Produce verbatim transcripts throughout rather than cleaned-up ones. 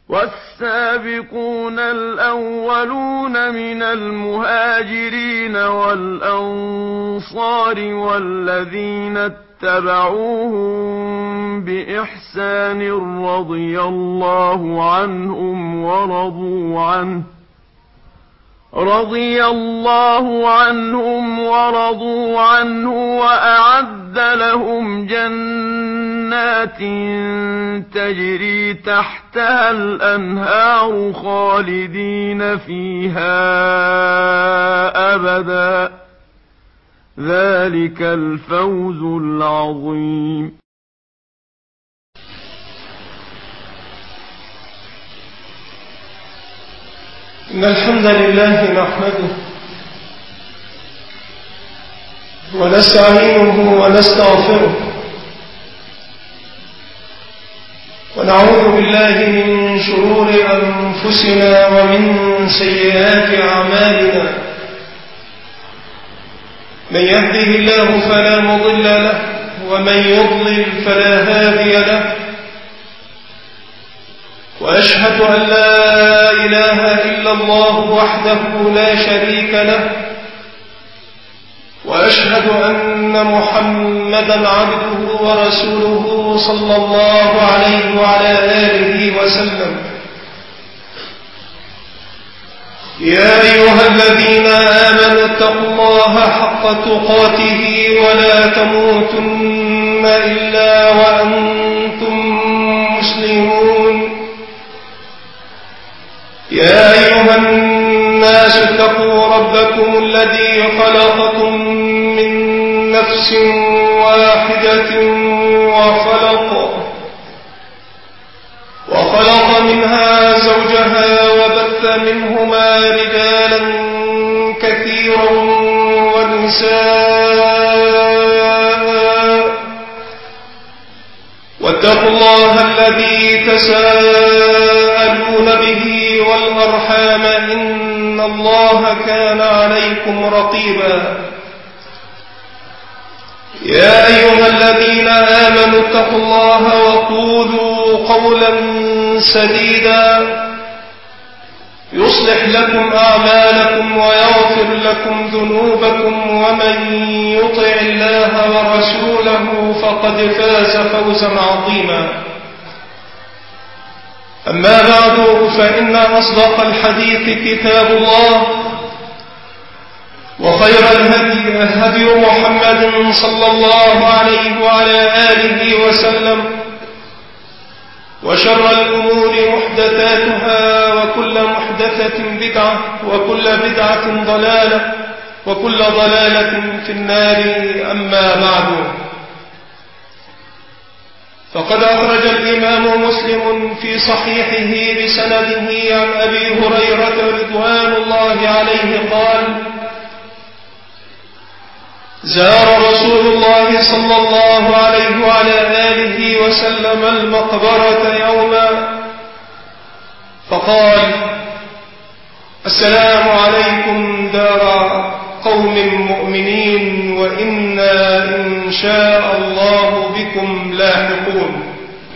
والسابقون الأولون من المهاجرين والأنصار والذين اتبعوهم بإحسان رضي الله عنهم ورضوا عنه رضي الله عنهم ورضوا عنه وأعد لهم جنات تجري تحتها الأنهار خالدين فيها أبدا ذلك الفوز العظيم. إن الحمد لله نحمده ونستعينه ونستغفره ونعوذ بالله من شرور أنفسنا ومن سيئات أعمالنا. من يهده الله فلا مضل له ومن يضلل فلا هادي له، وأشهد أن لا إله إلا الله وحده لا شريك له، وأشهد أن محمدا عبده ورسوله صلى الله عليه وعلى آله وسلم. يا أيها الذين آمنوا اتقوا الله حق تقاته ولا تموتن إلا وأنتم مسلمون. يا أيها الناس اتقوا ربكم الذي خلقكم من نفس واحدة وخلق وخلق منها زوجها وبث منهما رجالا كثيرا ونساء، واتقوا الله الذي تساءلون به والأرحام إن الله كان عليكم رقيبا. يا أيها الذين آمنوا اتقوا الله وقولوا قولا سديدا يصلح لكم أعمالكم ويغفر لكم ذنوبكم، ومن يطع الله ورسوله فقد فاز فوزا عظيما. أما بعد، فإن أصدق الحديث كتاب الله، وخير الهدي هدي محمد صلى الله عليه وعلى آله وسلم، وشر الأمور محدثاتها، وكل محدثة بدعة، وكل بدعة ضلالة، وكل ضلالة في النار. أما بعد، فقد أخرج الإمام مسلم في صحيحه بسنده عن أبي هريرة رضوان الله عليه قال: زار رسول الله صلى الله عليه وعلى آله وسلم المقبرة يوما فقال: السلام عليكم دار قوم مؤمنين، وإنا إن شاء الله بكم لاحقون.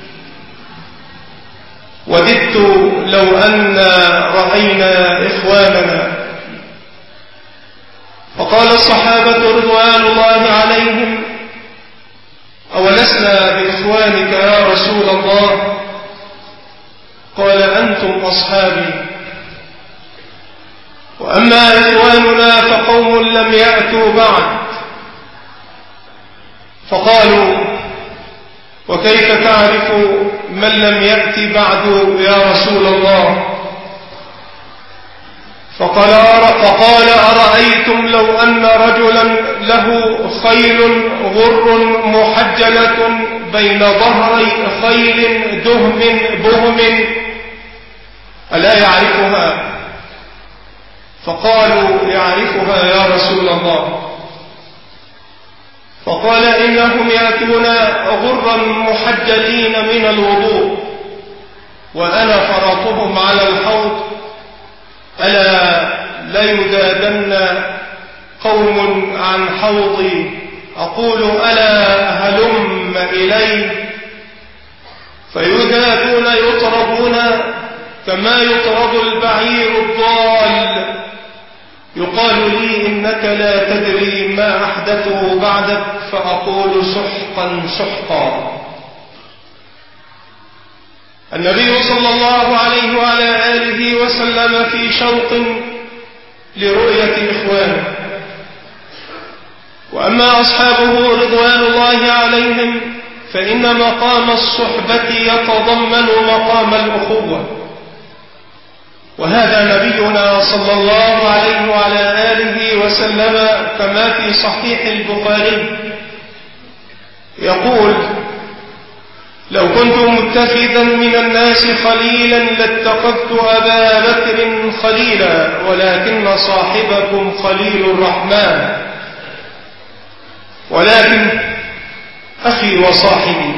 وددت لو أن رأينا إخواننا. فقال الصحابة رضوان الله عليهم: أولسنا بإخوانك يا رسول الله؟ قال: أنتم أصحابي. وأما إخواننا فقوم لم يأتوا بعد. فقالوا: وكيف تعرف من لم يأتي بعد يا رسول الله؟ فقال فقال أرأيتم لو أن رجلا له خيل غر محجلة بين ظهري خيل دهم بهم ألا يعرفها؟ فقالوا: يعرفها يا رسول الله. فقال: إنهم يأتون غرا محجلين من الوضوء، وأنا فرطهم على الحوض، ألا ليدادن قوم عن حوضي، أقول: ألا هلم إلي، فيذادون يطربون كما يطرد البعير الضال. يقال لي إنك لا تدري ما أحدثه بعدك، فأقول سحقا سحقا. النبي صلى الله عليه وعلى آله وسلم في شوق لرؤية إخوانه، وأما أصحابه رضوان الله عليهم فإن مقام الصحبة يتضمن مقام الأخوة، وهذا نبينا صلى الله عليه وعلى آله وسلم كما في صحيح البخاري يقول: لو كنت متخذا من الناس خليلا لاتخذت أبا بكر خليلا، ولكن صاحبكم خليل الرحمن، ولكن أخي وصاحبي.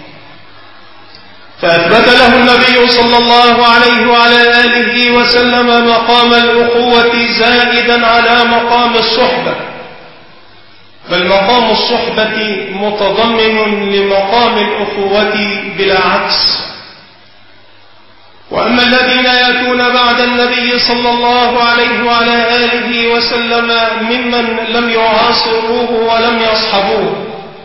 فأثبت له النبي صلى الله عليه وعلى آله وسلم مقام الأخوة زائدا على مقام الصحبة، بل مقام الصحبة متضمن لمقام الأخوة بلا عكس. وأما الذين يأتون بعد النبي صلى الله عليه وعلى آله وسلم ممن لم يعاصروه ولم يصحبوه،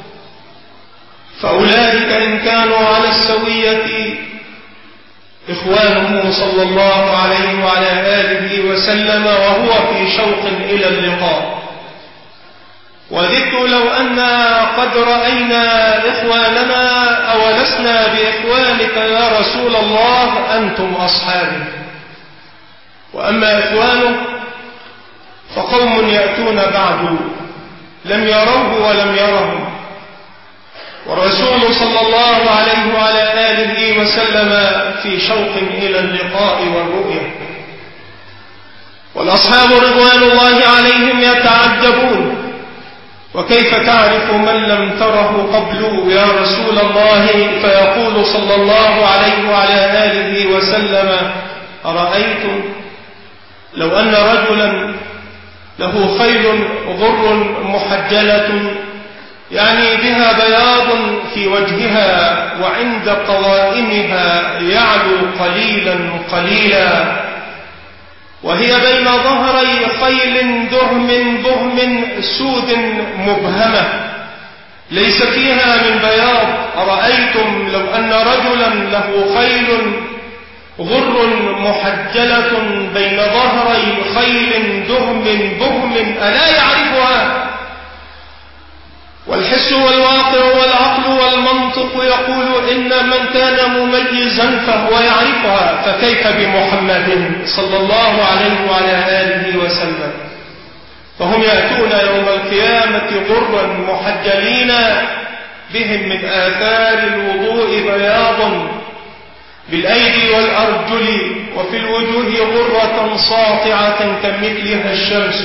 فأولئك إن كانوا على السوية إخوانه صلى الله عليه وعلى آله وسلم وهو في شوق إلى اللقاء. وذدت لو أنا قد رأينا إخواننا أولسنا بإخوانك يا رسول الله، أنتم أصحابي. وأما إخوانه فقوم يأتون بعد لم يروه ولم يرهم، والرسول صلى الله عليه وعلى آله وسلم في شوق إلى اللقاء والرؤية. والأصحاب رضوان الله عليهم يتعجبون: وكيف تعرف من لم تره قبل يا رسول الله؟ فيقول صلى الله عليه وعلى آله وسلم: أرأيتم لو أن رجلا له خيل غر محجلة، يعني بها بياض في وجهها وعند قوائمها يعلو قليلا قليلا، وهي بين ظهري خيل دهم بهم سود مبهمة ليس فيها من بياض. أرأيتم لو أن رجلا له خيل غر محجلة بين ظهري خيل دهم بهم ألا يعرفها؟ والحس والواقع والعقل والمنطق يقول إن من كان مميزا فهو يعرفها، فكيف بمحمد صلى الله عليه وعلى آله وسلم؟ فهم يأتون يوم القيامة غرا محجلين بهم من آثار الوضوء بياض بالأيدي والأرجل، وفي الوجوه غرة ساطعة كمثلها الشمس.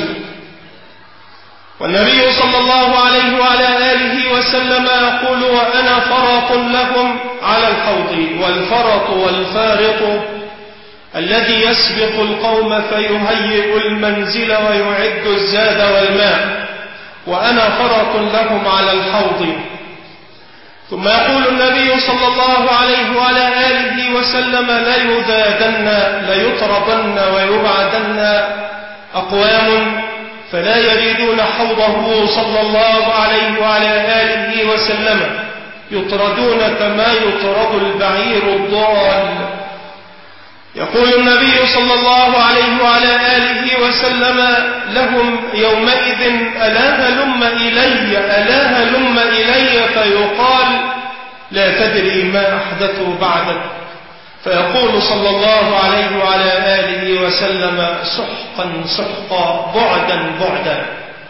والنبي صلى الله عليه وعلى آله وسلم يقول: وأنا فرط لهم على الحوض، والفرط والفارط الذي يسبق القوم فيهيئ المنزل ويعد الزاد والماء، وأنا فرط لهم على الحوض. ثم يقول النبي صلى الله عليه وعلى آله وسلم: ليذادن ليطربن ويبعدن أقوام فلا يريدون حوضه صلى الله عليه وعلى آله وسلم، يطردون كما يطرد البعير الضال. يقول النبي صلى الله عليه وعلى آله وسلم لهم يومئذ: ألا هلم إلي ألا هلم إلي، فيقال: لا تدري ما أحدثوا بعدك، فيقول صلى الله عليه وعلى آله وسلم: سحقا سحقا، بعدا بعدا.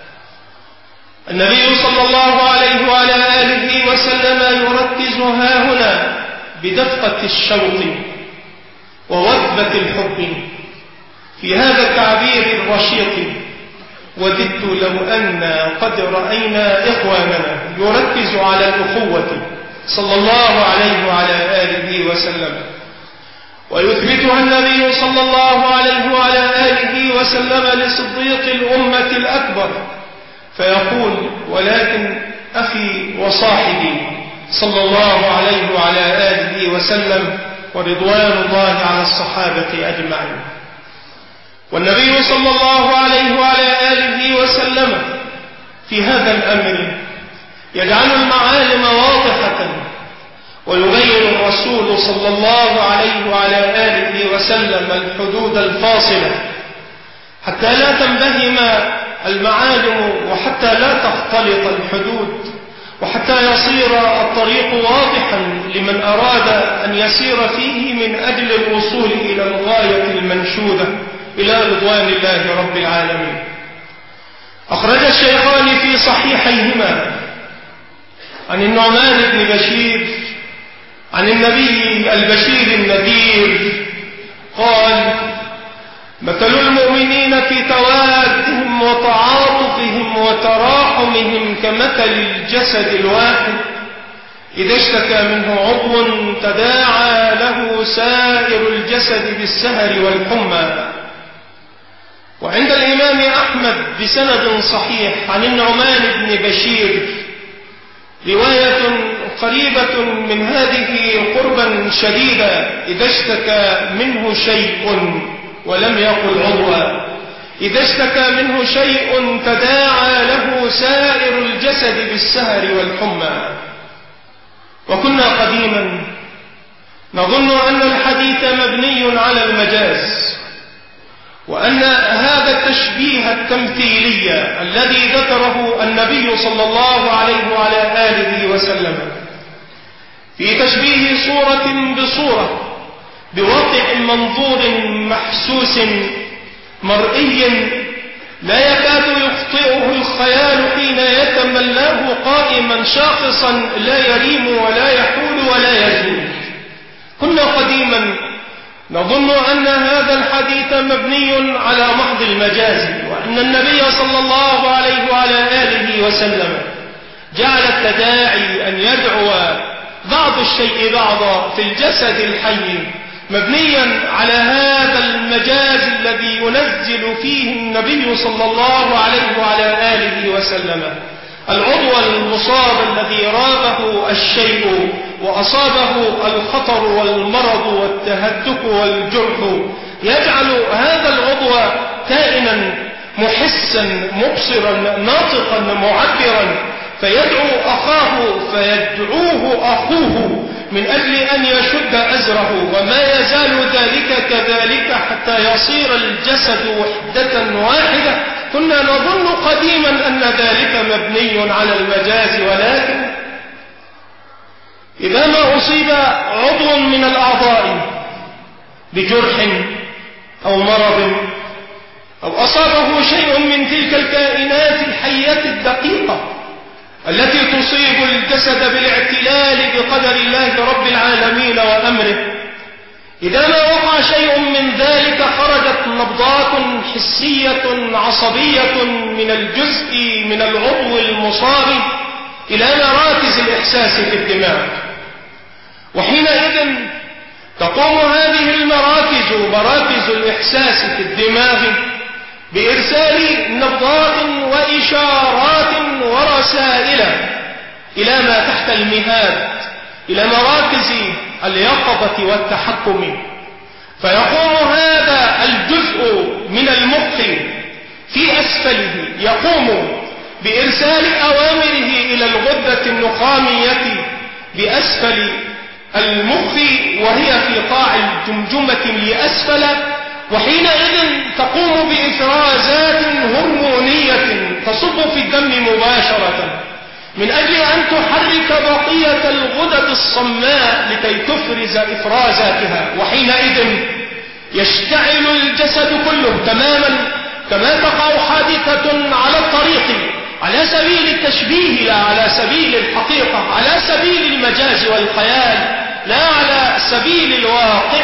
النبي صلى الله عليه وعلى آله وسلم يركز هاهنا بدفقة الشوق ووثبة الحب في هذا التعبير الرشيق. وددت لو أن قد رأينا إخواننا يركز على الأخوة صلى الله عليه وعلى آله وسلم، ويثبتها النبي صلى الله عليه وعلى آله وسلم لصديق الأمة الأكبر، فيقول: ولكن أخي وصاحبي صلى الله عليه وعلى آله وسلم، ورضوان الله على الصحابة أجمعين. والنبي صلى الله عليه وعلى آله وسلم في هذا الأمر يجعل المعالم واضحة، ويبين الرسول صلى الله عليه وعلى آله وسلم الحدود الفاصلة حتى لا تنبهم المعالم، وحتى لا تختلط الحدود، وحتى يصير الطريق واضحا لمن أراد أن يسير فيه من أجل الوصول إلى الغاية المنشودة إلى رضوان الله رب العالمين. أخرج الشيخان في صحيحيهما عن النعمان بن بشير عن النبي البشير النذير قال: مثل المؤمنين في توادهم وتعاطفهم وتراحمهم كمثل الجسد الواحد إذا اشتكى منه عضو تداعى له سائر الجسد بالسهر والحمى. وعند الإمام أحمد بسند صحيح عن النعمان بن بشير رواية قريبة من هذه قربا شديدا: إذا اشتكى منه شيء، ولم يقل عضوا، إذا اشتكى منه شيء تداعى له سائر الجسد بالسهر والحمى. وكنا قديما نظن أن الحديث مبني على المجاز، وأن هذا التشبيه التمثيلي الذي ذكره النبي صلى الله عليه وعلى آله وسلم في تشبيه صورة بصورة بوقع منظور محسوس مرئي لا يكاد يخطئه الخيال حين يتملاه قائما شاخصا لا يريم ولا يحول ولا يزول. كنا قديما نظن أن هذا الحديث مبني على محض المجاز، وأن النبي صلى الله عليه وعلى آله وسلم جعل التداعي أن يدعو بعض الشيء بعضا في الجسد الحي مبنيا على هذا المجاز الذي ينزل فيه النبي صلى الله عليه وعلى آله وسلم العضو المصاب الذي رابه الشيء وأصابه الخطر والمرض والتهتك والجرح، يجعل هذا العضو كائنا محسا مبصرا ناطقا معبرا، فيدعو أخاه فيدعوه أخوه من أجل أن يشد أزره، وما يزال ذلك كذلك حتى يصير الجسد وحدة واحدة. كنا نظن قديما أن ذلك مبني على المجاز، ولكن إذا ما أصيب عضو من الأعضاء بجرح أو مرض أو أصابه شيء من تلك الكائنات الحية الدقيقة التي تصيب الجسد بالاعتلال بقدر الله رب العالمين وأمره، إذا ما وقع شيء من ذلك خرجت نبضات حسية عصبية من الجزء من العضو المصاب إلى مراكز الإحساس في الدماغ، وحينئذ تقوم هذه المراكز مراكز الإحساس في الدماغ بإرسال نبضات وإشارات ورسائل إلى ما تحت المهاد، إلى مراكز اليقظة والتحكم، فيقوم هذا الجزء من المخ في أسفله يقوم بإرسال أوامره إلى الغدة النخامية بأسفل المخ وهي في قاع الجمجمة لأسفل، وحينئذ تقوم بإفرازات هرمونية تصب في الدم مباشرة من أجل أن تحرك بقية الغدد الصماء لكي تفرز إفرازاتها، وحينئذ يشتعل الجسد كله تماما كما تقع حادثة على الطريق على سبيل التشبيه لا على سبيل الحقيقة، على سبيل المجاز والخيال لا على سبيل الواقع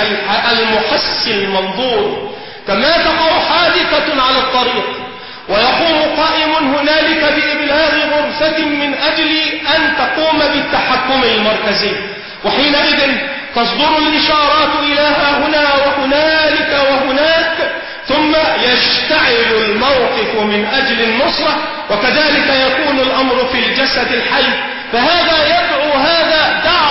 المحس المنظور. كما تقع حادثة على الطريق ويقوم قائم هنالك بإبلاغ غرفة من أجل أن تقوم بالتحكم المركزي، وحينئذ تصدر الإشارات إلى هنا وهنالك وهناك، ثم يشتعل الموقف من أجل النصرة، وكذلك يكون الأمر في الجسد الحي. فهذا يدعو هذا دعوة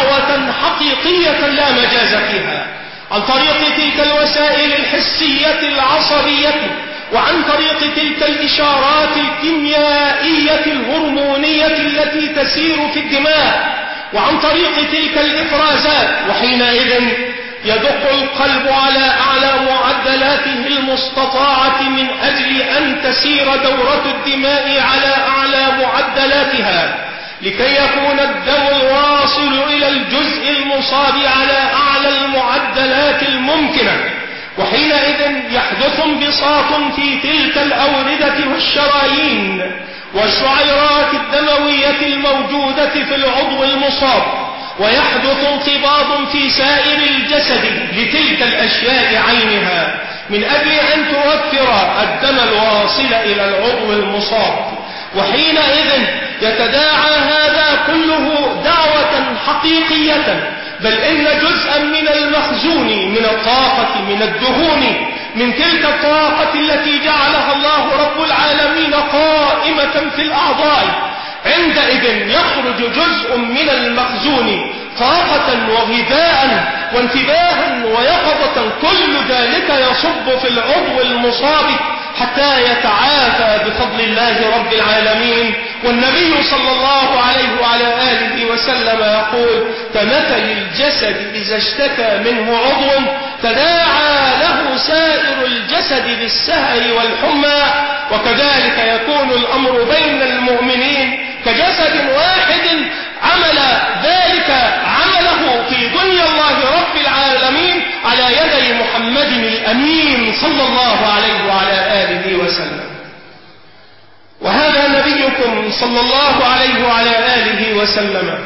حقيقية لا مجاز فيها، عن طريق تلك الوسائل الحسية العصبية، وعن طريق تلك الإشارات الكيميائية الهرمونية التي تسير في الدماء، وعن طريق تلك الإفرازات. وحينئذ يدق القلب على أعلى معدلاته المستطاعة من أجل أن تسير دورة الدماء على أعلى معدلاتها، لكي يكون الدم الواصل إلى الجزء المصاب على أعلى المعدلات الممكنة. وحينئذ يحدث انبساط في تلك الأوردة والشرايين والشعيرات الدموية الموجودة في العضو المصاب، ويحدث انقباض في سائر الجسد لتلك الأشياء عينها من أجل أن توفر الدم الواصل إلى العضو المصاب. وحينئذ يتداعى هذا كله دعوة حقيقية، بل إن جزءا من المخزون من الطاقة من الدهون من تلك الطاقة التي جعلها الله رب العالمين قائمة في الأعضاء، عندئذ يخرج جزء من المخزون طاقة وغذاء وانتباها ويقظة، كل ذلك يصب في العضو المصاب حتى يتعافى بفضل الله رب العالمين. والنبي صلى الله عليه وعلى آله وسلم يقول: كمثل الجسد إذا اشتكى منه عضو تداعى له سائر الجسد بالسهر والحمى، وكذلك يكون الأمر بين المؤمنين كجسد واحد عمل ذلك عمله في دنيا الله رب العالمين على يدي محمد الأمين صلى الله عليه وعلى آله وسلم. وهذا نبيكم صلى الله عليه وعلى آله وسلم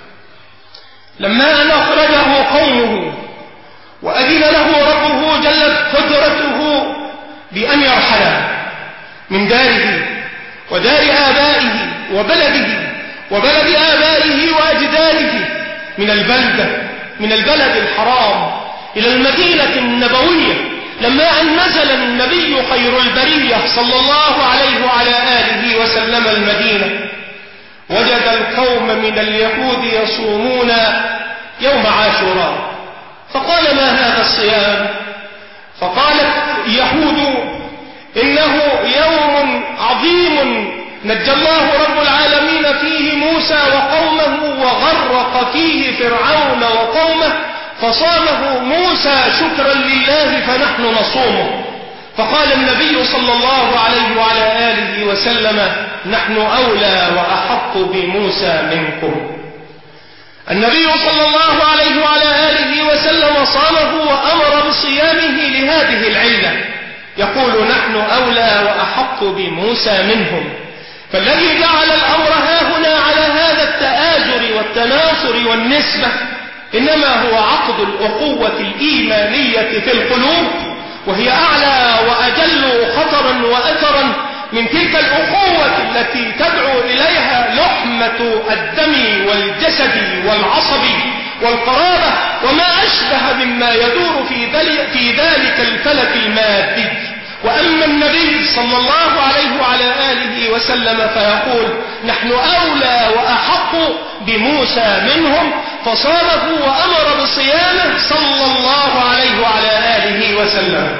لما أن أخرجه قومه وأذن له ربه جلت قدرته بأن يرحل من داره ودار آبائه وبلده وبلد آبائه وأجداده، من البلدة من البلد الحرام إلى المدينة النبوية، لما أن نزل النبي خير البرية صلى الله عليه وعلى آله وسلم المدينة، وجد القوم من اليهود يصومون يوم عاشوراء، فقال: ما هذا الصيام؟ فقالت يهود: إنه يوم عظيم نجى الله رب العالمين فيه موسى وقومه وغرق فيه فرعون وقومه، فصامه موسى شكرا لله فنحن نصومه. فقال النبي صلى الله عليه وعلى آله وسلم: نحن أولى وأحق بموسى منكم. النبي صلى الله عليه وعلى آله وسلم صامه وأمر بصيامه لهذه العلة، يقول: نحن أولى وأحق بموسى منهم. فالذي جعل الأمر هاهنا على هذا التآزر والتناصر والنسبة إنما هو عقد الأخوة الإيمانية في القلوب، وهي أعلى وأجل خطرا وأثرا من تلك الأخوة التي تدعو إليها لحمة الدم والجسد والعصب والقرابة وما أشبه مما يدور في ذلك الفلك المادي. وأما النبي صلى الله عليه وعلى آله وسلم فيقول: نحن أولى وأحق بموسى منهم، فصامه وأمر بصيامه صلى الله عليه وعلى آله وسلم.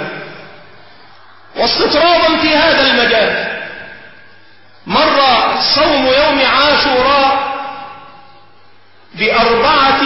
واستطرادا في هذا المجال، مر صوم يوم عاشوراء بأربعة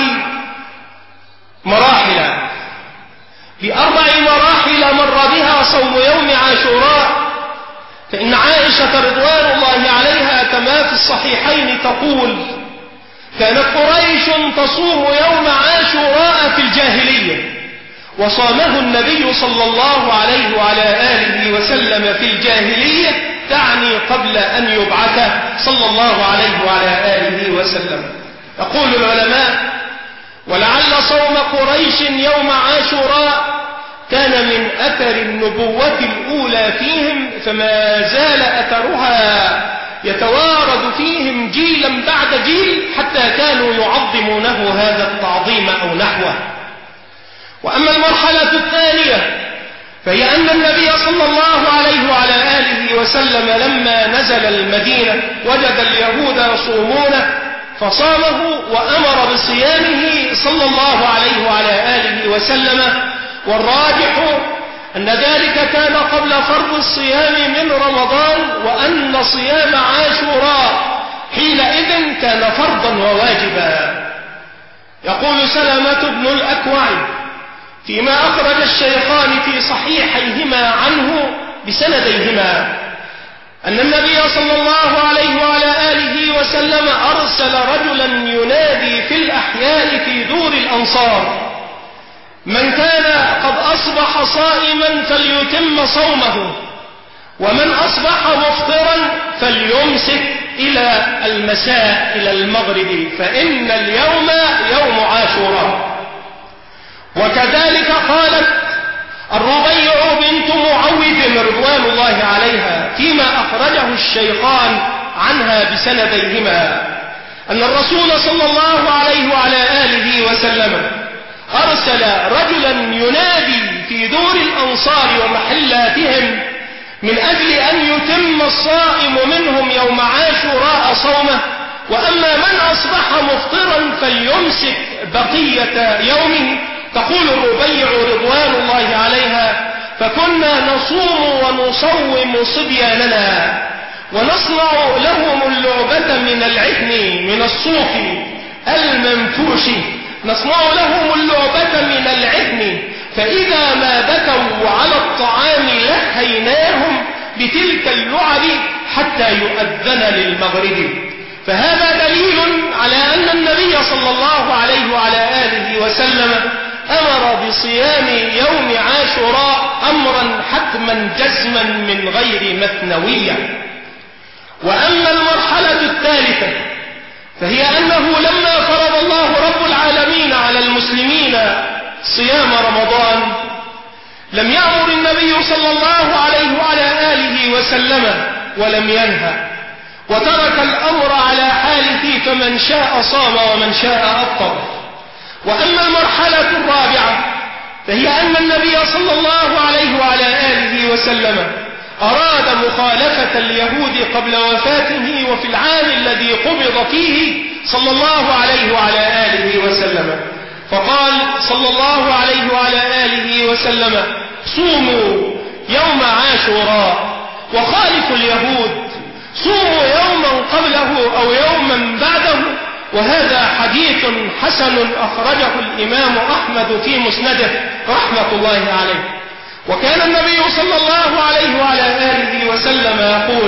مراحل بأربع مراحل مر بها صوم يوم عاشوراء. فإن عائشة رضوان الله عليها كما في الصحيحين تقول: كانت قريش تصوم يوم عاشوراء في الجاهلية، وصامه النبي صلى الله عليه وعلى آله وسلم في الجاهلية، تعني قبل أن يبعث صلى الله عليه وعلى آله وسلم. يقول العلماء: ولعل صوم قريش يوم عاشوراء كان من أثر النبوة الأولى فيهم، فما زال أثرها يتوارد فيهم جيلا بعد جيل حتى كانوا يعظمونه هذا التعظيم أو نحوه. وأما المرحلة الثانية فهي أن النبي صلى الله عليه وعلى آله وسلم لما نزل المدينة وجد اليهود يصومون فصامه وأمر بصيامه صلى الله عليه وعلى آله وسلم. والراجح أن ذلك كان قبل فرض الصيام من رمضان، وأن صيام عاشوراء حينئذ كان فرضا وواجبا. يقول سلمة بن الأكوع فيما أخرج الشيخان في صحيحيهما عنه بسنديهما أن النبي صلى الله عليه وعلى آله وسلم أرسل رجلا ينادي في الأحياء في دور الأنصار: من كان قد أصبح صائما فليتم صومه، ومن أصبح مفطرا فليمسك إلى المساء إلى المغرب، فإن اليوم يوم عاشوراء. وكذلك قالت الربيع بنت معوذ رضوان الله عليها فيما أخرجه الشيخان عنها بسنديهما أن الرسول صلى الله عليه وعلى آله وسلم أرسل رجلا ينادي في دور الأنصار ومحلاتهم من أجل أن يتم الصائم منهم يوم عاشوراء صومه، وأما من أصبح مفطرا فليمسك بقية يومه. تقول الربيع رضوان الله عليها: فكنا نصوم ونصوم صبياننا ونصنع لهم اللعبة من العهن من الصوف المنفوش، نصنع لهم اللعبة من العهن، فإذا ما بكوا على الطعام لهيناهم بتلك اللعب حتى يؤذن للمغرب. فهذا دليل على أن النبي صلى الله عليه وعلى آله وسلم أمر بصيام يوم عاشوراء أمرا حتما جزما من غير مثنوية. وأما المرحلة الثالثة فهي أنه لما فرض الله رب العالمين على المسلمين صيام رمضان لم يأمر النبي صلى الله عليه وعلى آله وسلم ولم ينهى، وترك الأمر على حاله، فمن شاء صام ومن شاء أفطر. وأما المرحلة الرابعة فهي أن النبي صلى الله عليه وعلى آله وسلم أراد مخالفة اليهود قبل وفاته وفي العام الذي قبض فيه صلى الله عليه وعلى آله وسلم، فقال صلى الله عليه وعلى آله وسلم: صوموا يوم عاشوراء وخالفوا اليهود، صوموا يوما قبله أو يوما بعده. وهذا حديث حسن أخرجه الإمام أحمد في مسنده رحمة الله عليه. وكان النبي صلى الله عليه وعلى آله وسلم يقول: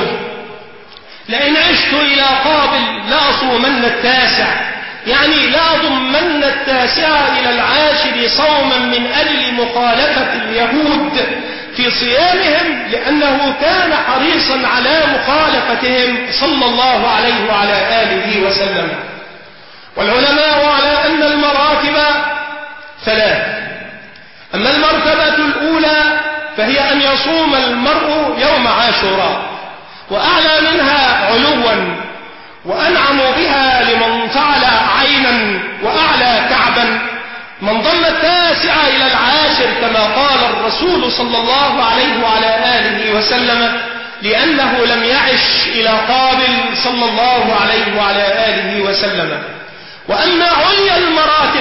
لئن عشت إلى قابل لأصومن التاسع، يعني لأضمن التاسع إلى العاشر صوما من أجل مخالفة اليهود في صيامهم، لأنه كان حريصا على مخالفتهم صلى الله عليه وعلى آله وسلم. والعلماء على أن المراتب ثلاث. أما المرتبة الأولى فهي أن يصوم المرء يوم عاشوراء، وأعلى منها علوا وأنعم بها لمن فعل عينا وأعلى كعبا من ضم التاسع إلى العاشر كما قال الرسول صلى الله عليه وعلى آله وسلم، لأنه لم يعش إلى قابل صلى الله عليه وعلى آله وسلم. وأما عليا المراتب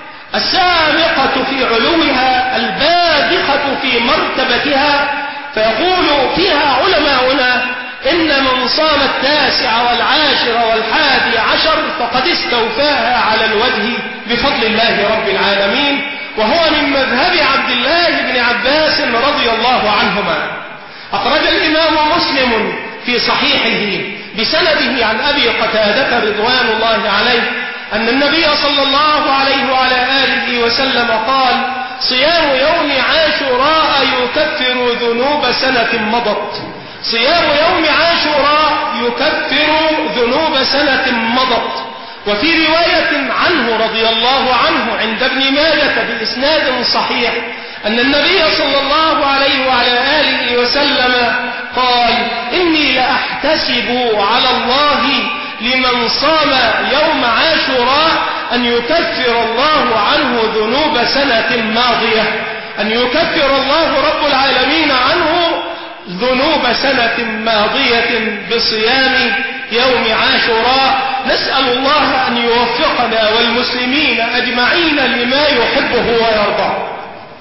السابقة في علوها البادخة في مرتبتها فيقول فيها علماؤنا: إن من صام التاسع والعاشر والحادي عشر فقد استوفاها على الوجه بفضل الله رب العالمين، وهو من مذهب عبد الله بن عباس رضي الله عنهما. أخرج الإمام مسلم في صحيحه بسنده عن أبي قتادة رضوان الله عليه أن النبي صلى الله عليه وعلى آله وسلم قال: صيام يوم عاشوراء يكفر ذنوب سنة مضت. صيام يوم عاشوراء يكفر ذنوب سنة مضت. وفي رواية عنه رضي الله عنه عند ابن ماجة بإسناد صحيح أن النبي صلى الله عليه وعلى آله وسلم قال: إني لأحتسب على الله لمن صام يوم عاشوراء أن يكفر الله عنه ذنوب سنة ماضية، أن يكفر الله رب العالمين عنه ذنوب سنة ماضية بصيام يوم عاشوراء. نسأل الله أن يوفقنا والمسلمين أجمعين لما يحبه ويرضاه.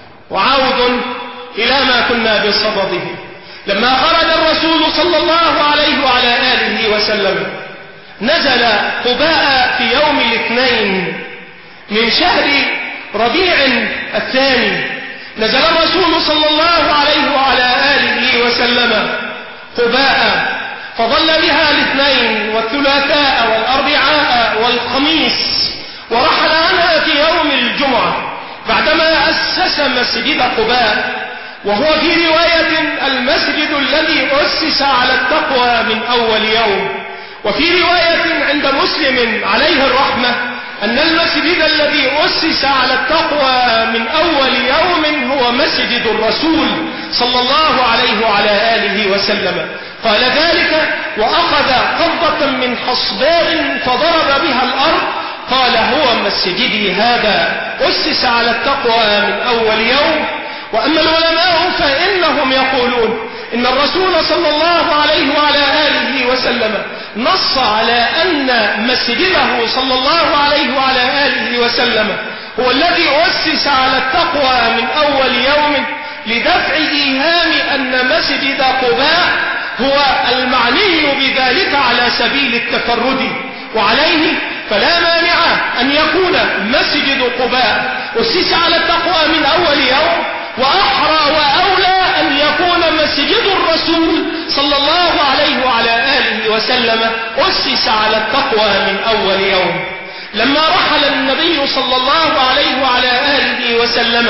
وعود إلى ما كنا بصدده. لما خرج الرسول صلى الله عليه وعلى آله وسلم نزل قباء في يوم الاثنين من شهر ربيع الثاني. نزل الرسول صلى الله عليه وعلى آله وسلم قباء، فظل بها الاثنين والثلاثاء والأربعاء والخميس، ورحل عنها في يوم الجمعة بعدما أسس مسجد قباء، وهو في رواية المسجد الذي أسس على التقوى من أول يوم، وفي رواية عند مسلم عليه الرحمة أن المسجد الذي أسس على التقوى من أول يوم هو مسجد الرسول صلى الله عليه وعلى آله وسلم. قال ذلك وأخذ قبضة من حصباء فضرب بها الأرض، قال هو مسجدي هذا أسس على التقوى من أول يوم. وأما العلماء فإنهم يقولون إن الرسول صلى الله عليه وعلى آله وسلم نص على أن مسجده صلى الله عليه وعلى آله وسلم هو الذي أسس على التقوى من أول يوم لدفع إيهام أن مسجد قباء هو المعني بذلك على سبيل التفرد، وعليه فلا مانع أن يكون مسجد قباء أسس على التقوى من أول يوم، وأحرى وأولى أن يكون مسجد الرسول صلى الله عليه وعلى آله وسلم أسس على التقوى من أول يوم. لما رحل النبي صلى الله عليه وعلى آله وسلم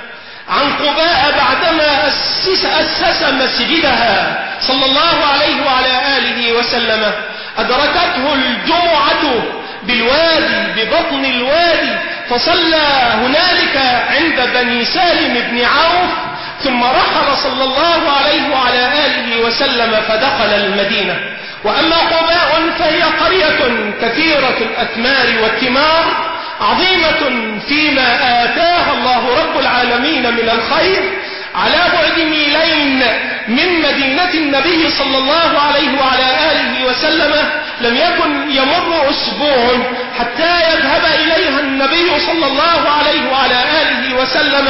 عن قباء بعدما أسس, أسس مسجدها صلى الله عليه وعلى آله وسلم، أدركته الجمعة بالوادي ببطن الوادي، فصلى هنالك عند بني سالم بن عوف، ثم رحل صلى الله عليه وعلى آله وسلم فدخل المدينة. وأما قباء فهي قرية كثيرة الأثمار والثمار، عظيمة فيما آتاها الله رب العالمين من الخير، على بعد ميلين من مدينة النبي صلى الله عليه وعلى آله وسلم. لم يكن يمر أسبوع حتى يذهب إليها النبي صلى الله عليه وعلى آله وسلم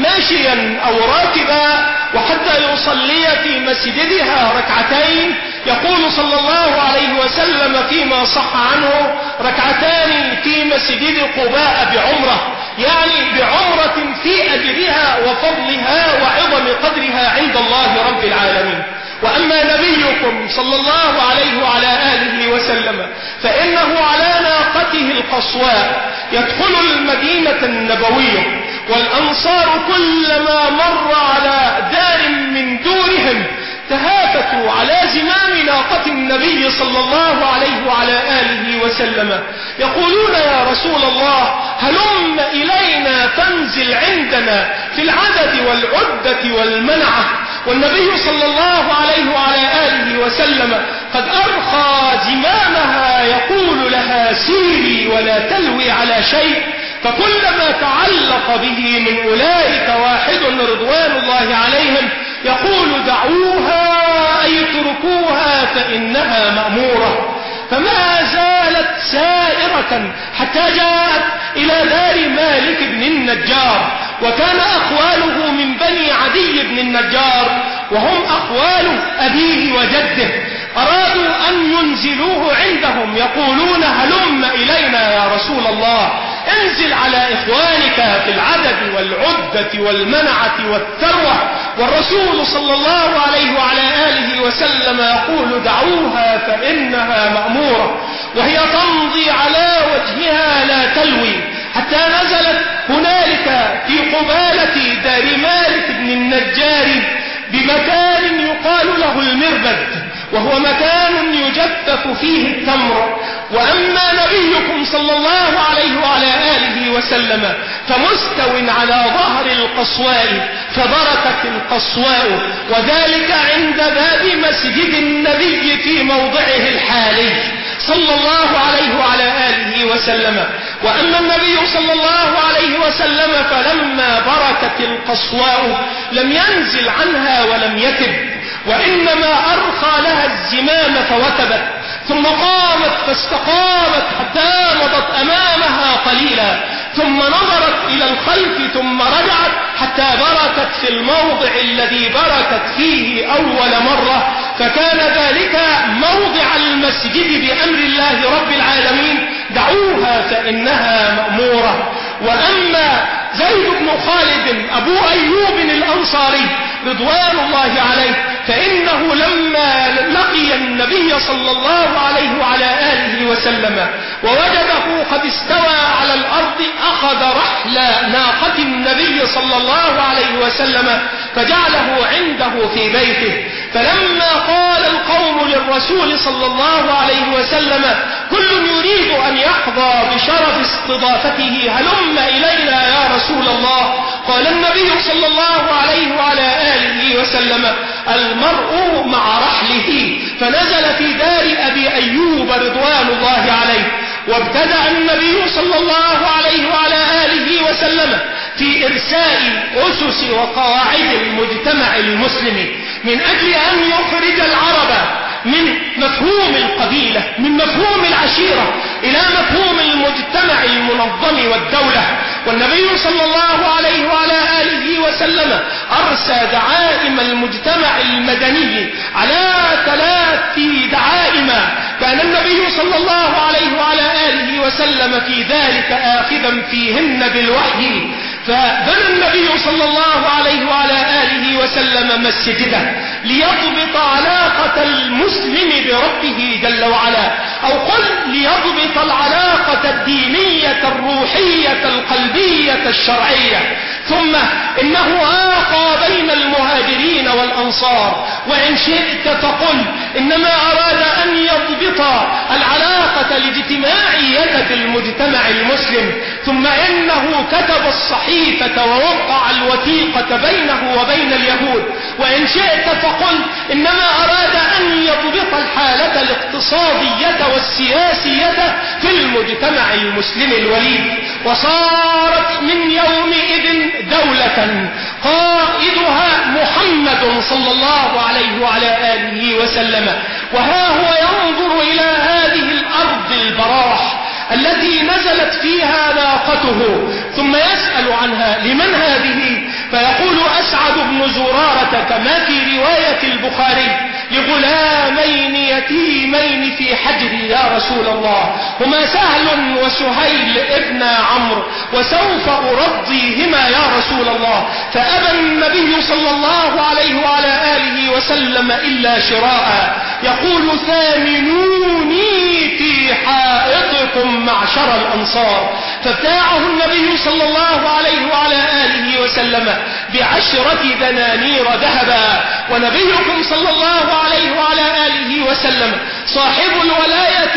ماشيا أو راكبا، وحتى يصلي في مسجدها ركعتين. يقول صلى الله عليه وسلم فيما صح عنه: ركعتان في مسجد قباء بعمرة، يعني بعمرة في أجرها وفضلها وعظم قدرها عند الله رب العالمين. وأما نبيكم صلى الله عليه وعلى آله وسلم فإنه على ناقته القصواء يدخل المدينة النبوية، والأنصار كلما مر على دار من دورهم تهافتوا على زمام ناقة النبي صلى الله عليه وعلى آله وسلم، يقولون: يا رسول الله، هلم إلينا فانزل عندنا في العدد والعدة والمنعة. والنبي صلى الله عليه وعلى آله وسلم قد أرخى زمامها يقول لها: سيري ولا تلوي على شيء. فكلما تعلق به من أولئك واحد رضوان الله عليهم يقول: دعوها أي اتركوها فإنها مأمورة. فما زالت سائرة حتى جاءت إلى دار مالك بن النجار، وكان أخواله من بني عدي بن النجار، وهم أخوال أبيه وجده. أرادوا أن ينزلوه عندهم، يقولون: هلم إلينا يا رسول الله، انزل على إخوانك في العدد والعدة والمنعة والثروة. والرسول صلى الله عليه وعلى آله وسلم يقول: دعوها فإنها مأمورة. وهي تمضي على وجهها لا تلوي حتى نزلت هنالك في قبالة دار مالك بن النجار بمكان يقال له المربد، وهو مكان يجفف فيه التمر. وأما نبيكم صلى الله عليه وعلى آله وسلم فمستو على ظهر القصواء، فبركت القصواء، وذلك عند باب مسجد النبي في موضعه الحالي صلى الله عليه وعلى آله وسلم. وأما النبي صلى الله عليه وسلم فلما بركت القصواء لم ينزل عنها ولم يتب، وإنما أرخى لها الزمام فوتبت، ثم قامت فاستقامت حتى مضت أمامها قليلا، ثم نظرت إلى الخلف ثم رجعت حتى بركت في الموضع الذي بركت فيه أول مرة، فكان ذلك موضع المسجد بأمر الله رب العالمين، دعوها فإنها مأمورة. وأما زيد بن خالد أبو أيوب الأنصاري رضوان الله عليه، فإنه لما لقي النبي صلى الله عليه وعلى آله وسلم ووجده قد استوى على الأرض، أخذ رحل ناقة النبي صلى الله عليه وسلم فجعله عنده في بيته. فلما قال القوم للرسول صلى الله عليه وسلم كل يريد أن يحظى بشرف استضافته هلم إلينا يا رسول الله، قال النبي صلى الله عليه وعلى آله وسلم المرء مع رحله، فنزل في دار أبي أيوب رضوان الله عليه. وابتدأ النبي صلى الله عليه وعلى آله وسلم في إرساء أسس وقواعد المجتمع المسلم من أجل أن يخرج العرب من مفهوم القبيلة، من مفهوم العشيرة، إلى مفهوم المجتمع المنظم والدولة. والنبي صلى الله عليه وعلى آله وسلم أرسى دعائم المجتمع المدني على ثلاث دعائم كان النبي صلى الله عليه وعلى آله وسلم في ذلك آخذا فيهن بالوحي. فبنى النبي صلى الله عليه وعلى آله وسلم مسجدا ليضبط علاقة المسلم بربه جل وعلا، أو قل ليضبط العلاقة الدينية الروحية القلبية الشرعية. ثم إنه آقى بين المهاجرين والأنصار، وإن شئت فقل إنما أراد أن يضبط العلاقة الاجتماعية في المجتمع المسلم. ثم إنه كتب الصحيفة ووقع الوثيقة بينه وبين اليهود. وإن شئت فقل إنما أراد أن يضبط الحالة الاقتصادية والسياسية في المجتمع المسلم الوليد. وصارت من يومئذ دولة قائدها محمد صلى الله عليه وعلى آله وسلم، وها هو ينظر إلى هذه الأرض البراح التي نزلت فيها ناقته، ثم يسأل عنها لمن هذه؟ فيقول أسعد بن زرارة كما في رواية البخاري لغلامين يتيمين في حجري يا رسول الله، هما سهل وسهيل ابن عمرو، وسوف أرضيهما يا رسول الله. فأبى النبي صلى الله عليه وعلى آله وسلم إلا شراء، يقول ثامنوني في حائطكم معشر الأنصار. فابتاعه النبي صلى الله عليه وعلى آله وسلم بعشرة دنانير ذهبا. ونبيكم صلى الله عليه وعلى آله وسلم صاحب الولاية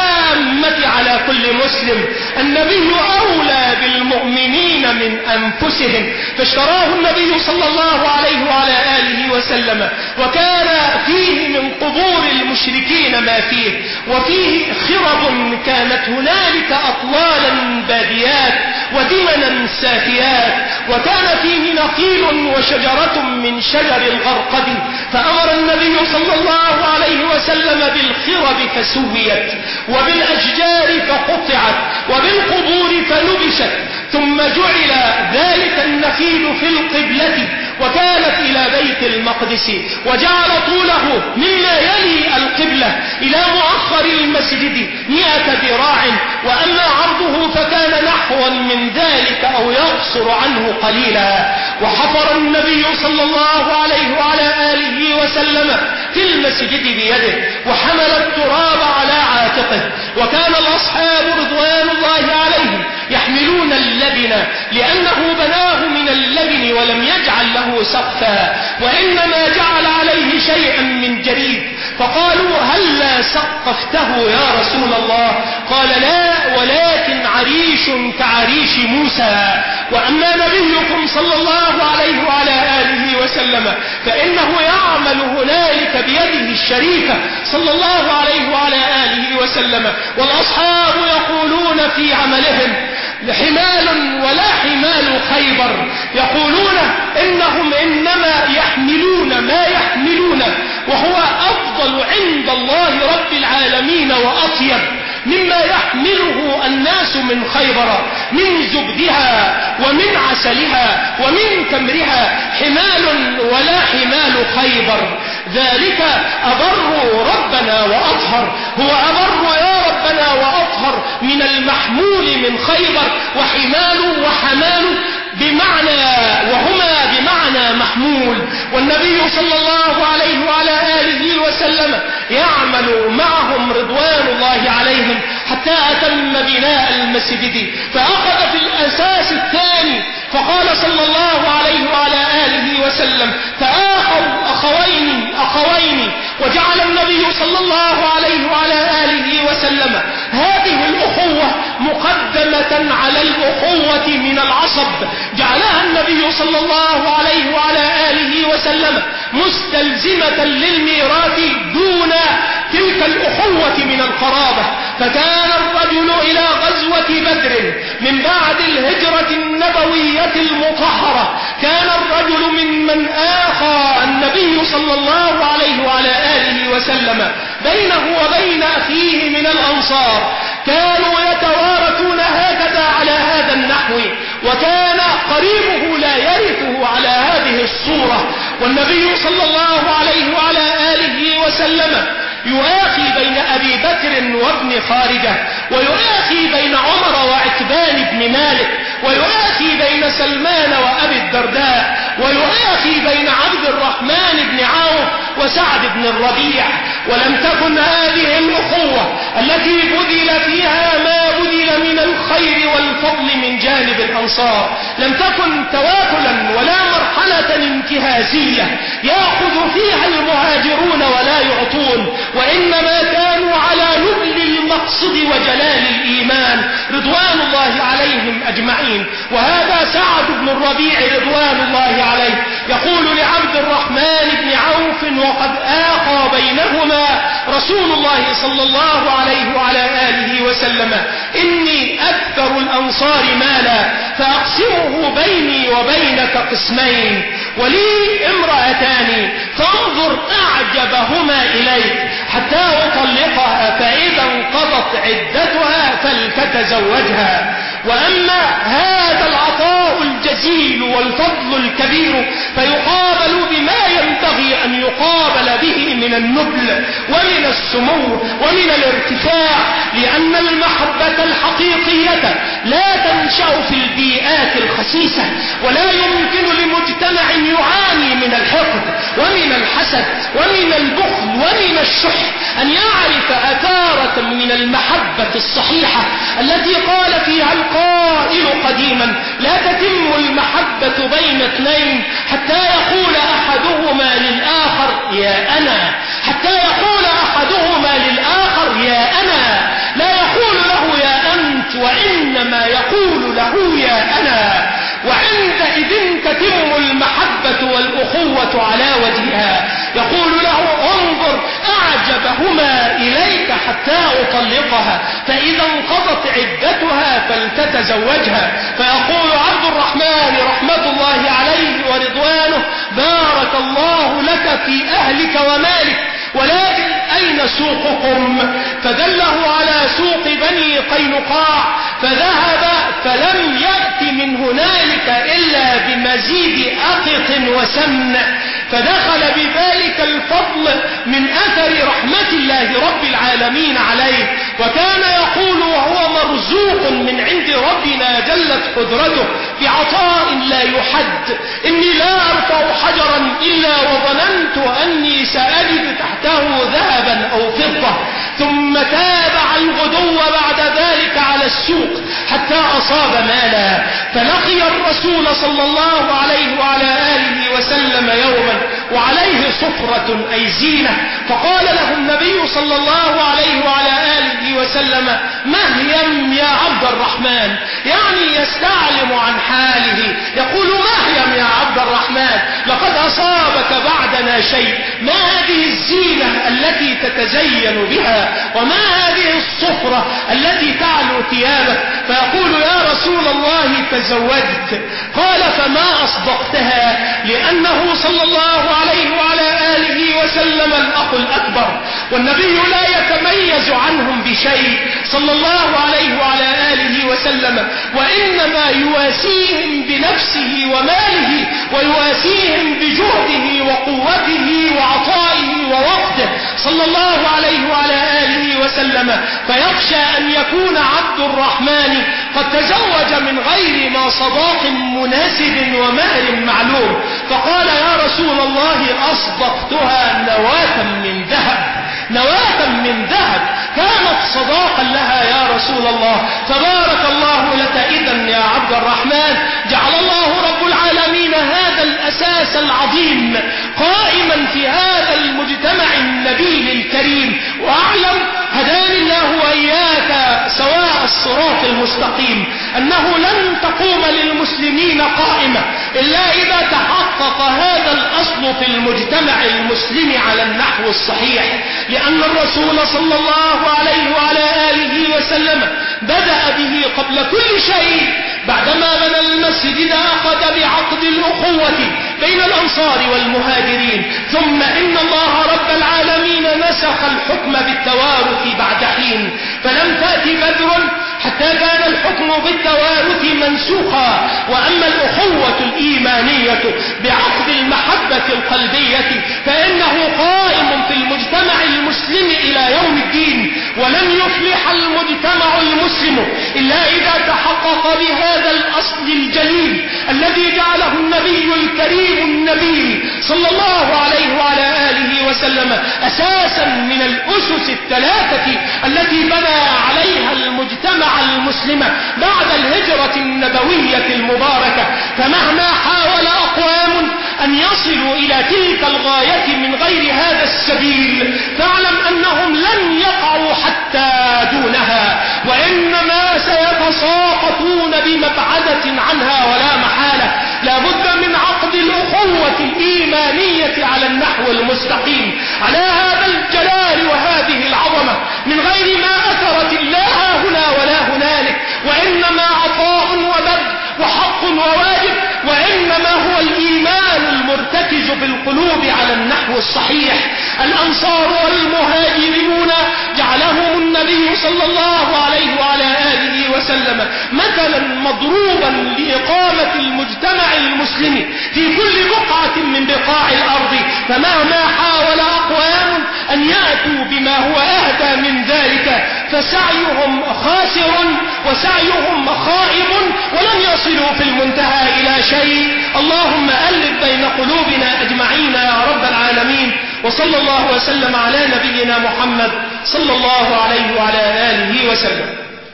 العامة على كل مسلم، النبي أولى بالمؤمنين من أنفسهم، فاشتراه النبي صلى الله عليه وعلى آله وسلم، وكان فيه من قبور المشركين ما فيه، وفيه خرب كانت هنالك أطلالا باديات ودمنا سافيات، وكان فيه نخيل وشجرة من شجر الغرقد. فأمر النبي صلى الله عليه وسلم بالخرب فسويت، وبالأشجار فقطعت، وبالقبور فنبشت، ثم جعل ذلك النخيل في القبلة وكانت إلى بيت المقدس، وجعل طوله مما يلي القبلة إلى مؤخر المسجد مئة ذراع، وأما عرضه فكان نحوا من ذلك أو يقصر عنه قليلا. وحفر النبي صلى الله عليه وعلى آله وسلم في المسجد بيده، وحمل التراب على عاتقه، وكان الأصحاب رضوان الله عليهم يحملون اللبن لأنه بناه من اللبن ولم يجعل له سقفا، وإنما جعل عليه شيئا من جريد. فقالوا هلا سقفته يا رسول الله؟ قال لا، ولكن عريش كعريش موسى. وأما نبيكم صلى الله عليه وعلى آله وسلم فإنه يعمل هنالك بيده الشريفة صلى الله عليه وعلى آله وسلم، والأصحاب يقولون في عملهم حمال ولا حمال خيبر، يقولون إنهم إنما يحملون ما يحملون، وهو أفضل عند الله رب العالمين مما يحمله الناس من خيبر من زبدها ومن عسلها ومن تمرها حمال ولا حمال خيبر، ذلك أبر ربنا وأطهر، هو أبر يا ربنا وأطهر من المحمول من خيبر، وحمال وحمال بمعنى وهما بمعنى محمول. والنبي صلى الله عليه وعلى آله وسلم يعمل معهم رضوان الله عليهم حتى أتم بناء المسجد، فأخذ في الأساس الثاني فقال صلى الله عليه وعلى آله وسلم فآخوا أخوين أخوين، وجعل النبي صلى الله عليه وعلى آله وسلم هذه الأخوة مقدمة على الأخوة من العصب، جعلها النبي صلى الله عليه وعلى آله وسلم مستلزمة للميراث دون تلك الأخوة من القرابة. فكان الرجل إلى غزوة بدر من بعد الهجرة النبوية المطهرة، كان الرجل ممن آخى النبي صلى الله عليه وعلى آله وسلم بينه وبين أخيه من الأنصار، كانوا يتوارثون هكذا على هذا النحو، وكان قريبه لا يرثه على هذه الصورة. والنبي صلى الله عليه وعلى آله وسلم يؤاخي بين أبي بكر وابن خارجة، ويؤاخي بين عمر وعتبان بن مالك، ويؤاخي بين سلمان وأبي الدرداء، ويؤاخي بين عبد الرحمن بن عوف وسعد بن الربيع. ولم تكن هذه الأخوة التي بذل فيها ما بذل من الخير والفضل من جانب الأنصار، لم تكن تواكلا ولا مرحلة انتهازية يأخذ فيها المهاجرون ولا يعطون، وإنما كانوا على نبل المقصد وجلال الإيمان رضوان الله عليهم أجمعين. وهذا سعد بن الربيع رضوان الله عليه يقول لعبد الرحمن بن عوف وقد آخى بينهما رسول الله صلى الله عليه وعلى آله وسلم: إني أكثر الأنصار مالا فأقسمه بيني وبينك قسمين، ولي امرأتان فانظر أعجبهما إليك حتى أطلقها، فإذا انقضت عدتها فلتتزوجها. وأما هذا العطاء الجزيل والفضل الكبير فيقابل بما ينبغي أن يقابل به من النبل ومن السمو ومن الارتفاع، لأن المحبة الحقيقية لا تنشأ في البيئات الخسيسة، ولا يمكن لمجتمع يعاني من الحقد ومن الحسد ومن البخل ومن الشح أن يعرف أثارة من المحبة الصحيحة التي قال فيها القائل قديما: لا تتم المحبة بين اثنين حتى يقول أحدهما للآخر يا أنا، حتى يقول أحدهما للآخر يا أنا، لا يقول له يا أنت، وإنما يقول له يا أنا. وعندئذ تتم المحبة والأخوة على وجهها. يقول له: انظر أعجبهما إليك حتى أطلقها، فإذا انقضت عدتها فلتتزوجها. فيقول عبد الرحمن رحمة الله عليه ورضوانه: بارك الله لك في أهلك ومالك، ولكن أين سوقكم؟ فدله على سوق بني قينقاع، فذهب فلم يأت من هنالك إلا بمزيد أقط وسمن، فدخل بذلك الفضل من أثر رحمة الله رب العالمين عليه. وكان يقول وهو مرزوق من عند ربنا جلت قدرته بعطاء لا يحد: إني لا أرفع حجرا إلا وظننت أني سأجد تحته ذهبا أو فضة، ثم تابع الغدو بعد ذلك على السوق حتى أصاب مالا، فلقي الرسول صلى الله عليه وعلى آله وسلم يوما وعليه صفرة أي زينة، فقال له النبي صلى الله عليه وعلى آله وسلم: مهيم يا عبد الرحمن، يعني يستعلم عن حاله، يقول: مهيم يا عبد الرحمن، لقد أصابك بعد لنا شيء، ما هذه الزينة التي تتزين بها، وما هذه الصفرة التي تعلو ثيابك؟ فيقول يا رسول الله تزوجت. قال فما أصدقتها؟ لأنه صلى الله عليه وعلى آله وسلم الأخ الأكبر، والنبي لا يتميز عنهم بشيء صلى الله عليه وعلى آله وسلم، وإنما يواسيهم بنفسه وماله، ويواسيهم بجهده وقوته وعطائه ووقته صلى الله عليه وعلى آله وسلم. فيخشى أن يكون عبد الرحمن قد تزوج من غير ما صداق مناسب ومهر معلوم، فقال يا رسول الله أصدقتها نواة من ذهب، نواة من ذهب كانت صداقا لها يا رسول الله. فبارك الله لك إذن يا عبد الرحمن، جعل الله رب العالمين هذا الأساس العظيم قائما في هذا المجتمع النبيل الكريم. وأعلم هداني الله وإياك سواء الصراط المستقيم أنه لن تقوم للمسلمين قائمة إلا إذا تحقق هذا الأصل في المجتمع المسلم على النحو الصحيح، لأن الرسول صلى الله عليه وعلى آله وسلم بدأ به قبل كل شيء. بعدما بنى المسجد أخذ بعقد الأخوة بين الأنصار والمهاجرين، ثم إن الله رب العالمين نسخ الحكم بالتوارث بعد حين، فلم تأتي بدر حتى كان الحكم بالتوارث منسوخا. وأما الأخوة الإيمانية بعقد المحبة القلبية فإنه قائم في المجتمع المسلم إلى يوم الدين، ولن يفلح المجتمع المسلم إلا إذا تحقق بهذا الأصل الجليل الذي جعله النبي الكريم النبي صلى الله عليه وعلى آله وسلم أساسا من الأسس الثلاثة التي بنى عليها المجتمع المسلم بعد الهجرة النبوية المباركة. فمهما حاول أقوام أن يصلوا إلى تلك الغاية من غير هذا السبيل فاعلم أنهم لن يقعوا حتى دونها، وإنما سيتساقطون بمبعدة عنها ولا محالة. لا بد من عقد الأخوة الإيمانية على النحو المستقيم، على هذا الجلال وهذه العظمة، من غير ما أثرت الله هنا ولا هنالك، وإنما عطاء وبذل وحق وواجب، وإنما هو الإيمان المرتكز في القلوب على النحو الصحيح. الأنصار والمهاجرون جعلهم النبي صلى الله عليه وعلى آله وسلم مثلا مضروبا لإقامة المجتمع المسلم في كل بقعة من بقاع الأرض. فمهما حاول أقوام أن يأتوا بما هو أهدى من ذلك فسعيهم خاسر وسعيهم خائب، ولن يصلوا في المنتهى إلى شيء. اللهم ألف بين قلوبنا أجمعين يا رب العالمين، وصلى الله وسلم على نبينا محمد صلى الله عليه وعلى آله وسلم.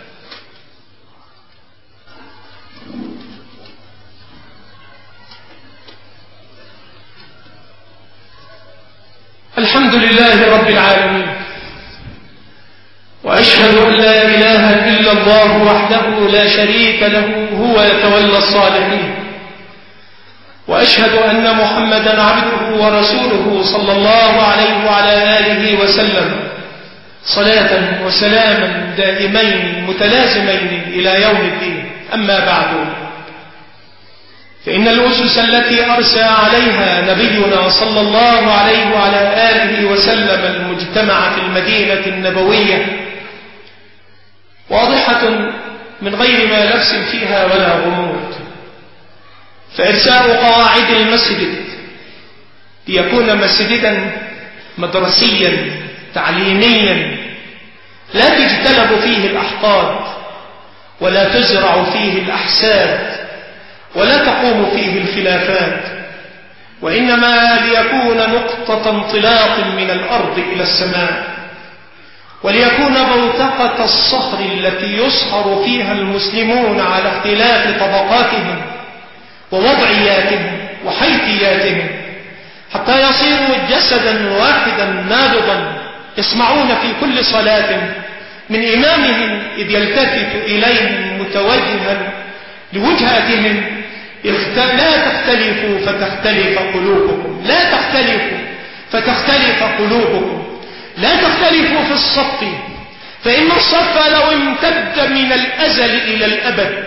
الحمد لله رب العالمين، وأشهد أن لا إله إلا الله وحده لا شريك له هو يتولى الصالحين، وأشهد أن محمدا عبده ورسوله صلى الله عليه وعلى آله وسلم صلاة وسلاما دائمين متلازمين إلى يوم الدين. أما بعد، فإن الأسس التي أرسى عليها نبينا صلى الله عليه وعلى آله وسلم المجتمع في المدينة النبوية واضحة من غير ما لبس فيها ولا غموض. فإرساء قواعد المسجد ليكون مسجدا مدرسيا تعليميا لا تجتلب فيه الأحقاد ولا تزرع فيه الأحساد ولا تقوم فيه الخلافات، وإنما ليكون نقطة انطلاق من الأرض إلى السماء، وليكون بوتقة الصخر التي يصهر فيها المسلمون على اختلاف طبقاتهم ووضعياتهم وحيثياتهم، حتى يصيروا جسدا واحدا نابضا يسمعون في كل صلاة من إمامهم إذ يلتفت إليهم متوجها لوجهاتهم لا تختلفوا فتختلف قلوبكم، لا تختلفوا فتختلف قلوبكم، لا تختلفوا في الصف، فإن الصف لو امتد من الأزل إلى الأبد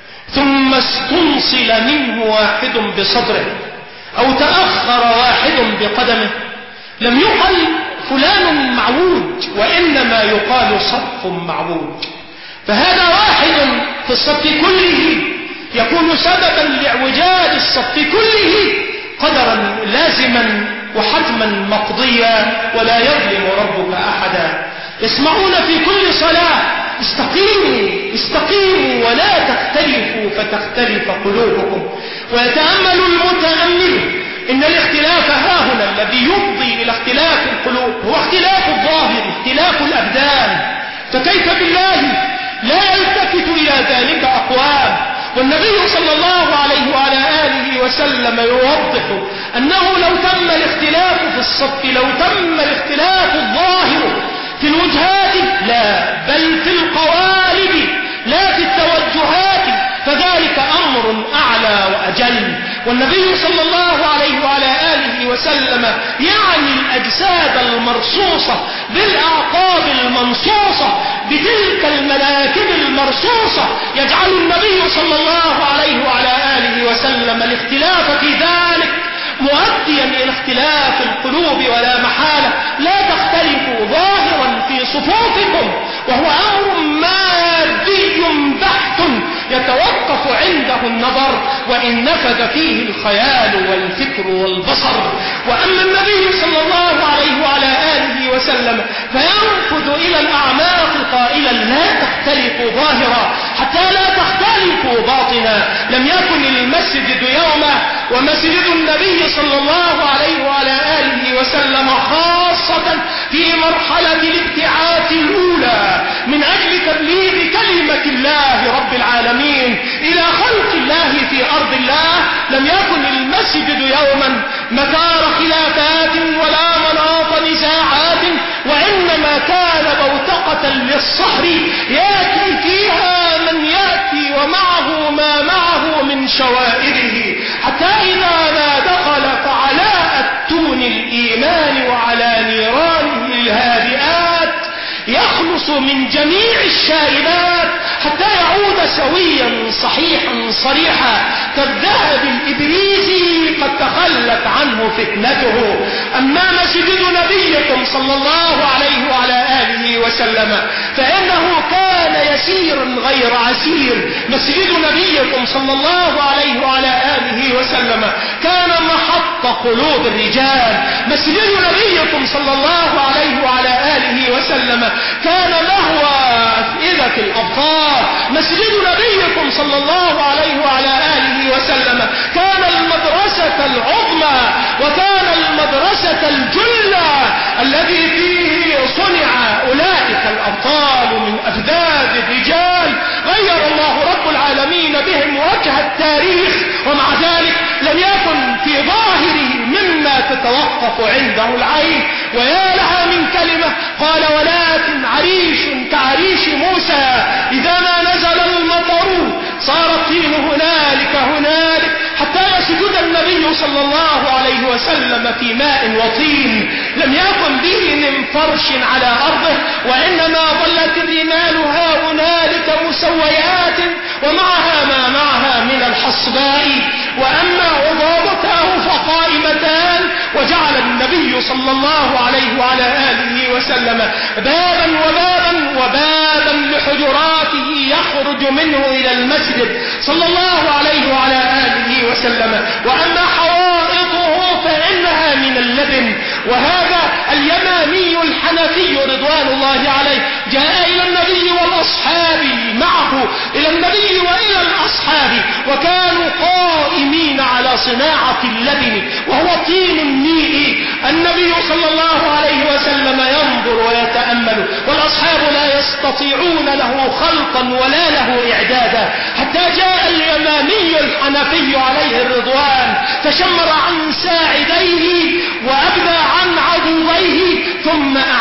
ثم استنصل منه واحد بصدره أو تأخر واحد بقدمه لم يقل فلان معوج، وإنما يقال صف معوج. فهذا واحد في الصف كله يكون سببا لاعوجاج الصف كله قدرا لازما وحتما مقضيا، ولا يظلم ربك أحدا. يسمعون في كل صلاة استقيموا استقيموا ولا تختلفوا فتختلف قلوبكم. ويتأمل المتأمل إن الاختلاف هاهنا الذي يفضي إلى اختلاف القلوب هو اختلاف الظاهر، اختلاف الأبدان، فكيف بالله لا يلتفت إلى ذلك أقوام. والنبي صلى الله عليه وعلى آله وسلم يوضح أنه لو تم الاختلاف في الصف، لو تم الاختلاف الظاهر في الوجهات لا بل في القوالب لا في التوجهات، فذلك أمر أعلى وأجل. والنبي صلى الله عليه وعلى آله وسلم يعني الأجساد المرصوصة بالأعقاب المنصوصة بتلك الملاكب المرصوصة، يجعل النبي صلى الله عليه وعلى آله وسلم الاختلاف في ذلك مؤديا إلى اختلاف القلوب ولا محالة. لا تختلفوا ظاهرا في صفوفكم، وهو أمر مادي بحت يتوقف عنده النظر وإن نفذ فيه الخيال والفكر والبصر. وأما النبي صلى الله عليه وعلى آله وسلم فينفذ إلى الأعماق قائلا لا تختلفوا ظاهرا حتى لا تختلفوا باطنا. لم يكن المسجد يوما ومسجد النبي صلى الله عليه وعلى آله وسلم خاصة في مرحلة الابتعاث الأولى من أجل تبليغ كلمة الله رب العالمين إلى خلق الله في أرض الله. لم يكن المسجد يوما مكار خلافات ولا مناط نزاعات، وإنما كان بوتقة للصخر يأتي فيها من يأتي ومعه ما معه من شوائره، حتى إذا ما دخل فعلاء التون الإيمان وعلى نيرانه الهادئات يخلص من جميع الشائبات حتى يعود سويا صحيحا صريحا كالذهب الإبريزي قد تخلت عنه فتنته. أما مسجد نبيكم صلى الله عليه وعلى آله وسلم فإنه كان يسيرا غير عسير. مسجد نبيكم صلى الله عليه وعلى آله وسلم كان محط قلوب الرجال. مسجد نبيكم صلى الله عليه وعلى آله وسلم كان لهو أفئدة الأبطال. مسجد نبيكم صلى الله عليه وعلى آله وسلم كان المدرسة العظمى وكان المدرسة الجلة الذي فيه صنع أولئك الأبطال من أفداد الرجال غير الله رب العالمين بهم وجه التاريخ. ومع ذلك لم يكن في ظاهره مما تتوقف عنده العين. ويا لها من كلمة قال ولكن عريش كعريش موسى إذا ما نزل المطر صار الطين هنالك هنالك، حتى يسجد النبي صلى الله عليه وسلم في ماء وطين لم يكن به من فرش على أرضه، وإنما ظلت الرمال ها هنالك مسويات ومعها ما معها من الحصباء، وأما عضابته فقائمتان. وجعل النبي صلى الله عليه وعلى آله وسلم بابا وبابا وبابا لحجراته يخرج منه إلى المسجد صلى الله عليه وعلى آله وسلم. وأما حوائطه فإنها من اللبن. وهذا اليماني الحنفي رضوان الله عليه جاء إلى النبي والأصحاب معه، إلى النبي وإلى الأصحاب، وكانوا قائمين على صناعة اللبن وهو طين النيء. النبي صلى الله عليه وسلم ينظر ويتأمل، والأصحاب لا يستطيعون له خلقا ولا له إعدادا، حتى جاء اليماني الحنفي عليه الرضوان فشمر عن ساعديه وأبدى عن عضويه ثم أعد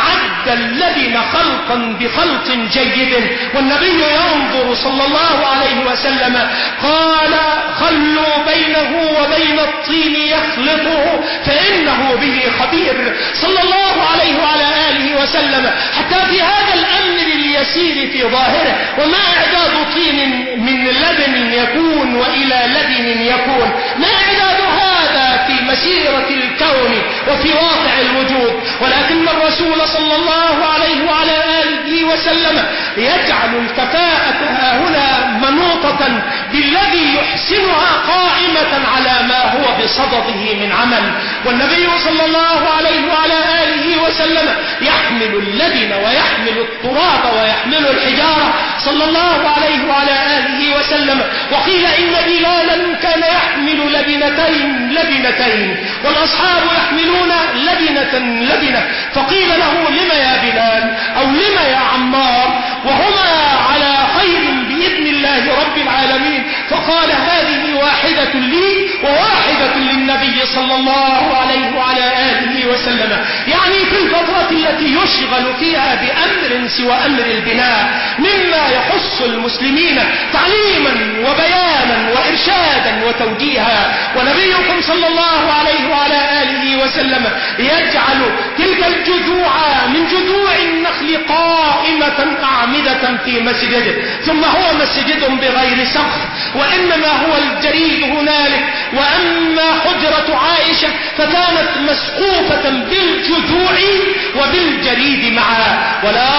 أعد اللبن خلقا بخلق جيد، والنبي ينظر صلى الله عليه وسلم قال خلوا بينه وبين الطين يخلطه فإنه به خبير صلى الله عليه وعلى آله وسلم. حتى في هذا الأمر اليسير في ظاهره، وما إعداد طين من لبن يكون وإلى لبن يكون، ما إعداد هذا في مسيرة الكون وفي واقع الوجود، ولكن الرسول صلى الله عليه وعلى آله وسلم يجعل الكفاءة هنا منوطة بالذي يحسنها قائمة على ما هو بصدده من عمل. والنبي صلى الله عليه وعلى آله وسلم يحمل اللبن ويحمل التراب ويحمل الحجارة صلى الله عليه وعلى آله وسلم. وقيل إن بلالا كان يحمل لبنتين لبنتين والأصحاب يحملون لبنة لبنة، فقيل له لما يا بلال أو لما يا عمار وهما على خير بإذن الله رب العالمين؟ فقال هذه واحدة لي وواحدة للنبي صلى الله عليه وعلى آله وسلم. يعني في الفترة التي يشغل فيها بأمر سوى أمر البناء مما يخص المسلمين تعليما وبيانا وإرشادا وتوجيها، ونبيكم صلى الله عليه وعلى آله وسلم يجعل تلك الجذوع من جذوع النخل قائمة أعمدة في مسجده، ثم هو مسجد بغير سقف وإنما هو الجريد هنالك. وأما حجرة عائشة فكانت مسقوفة بالجذوع وبالجريد معا، ولا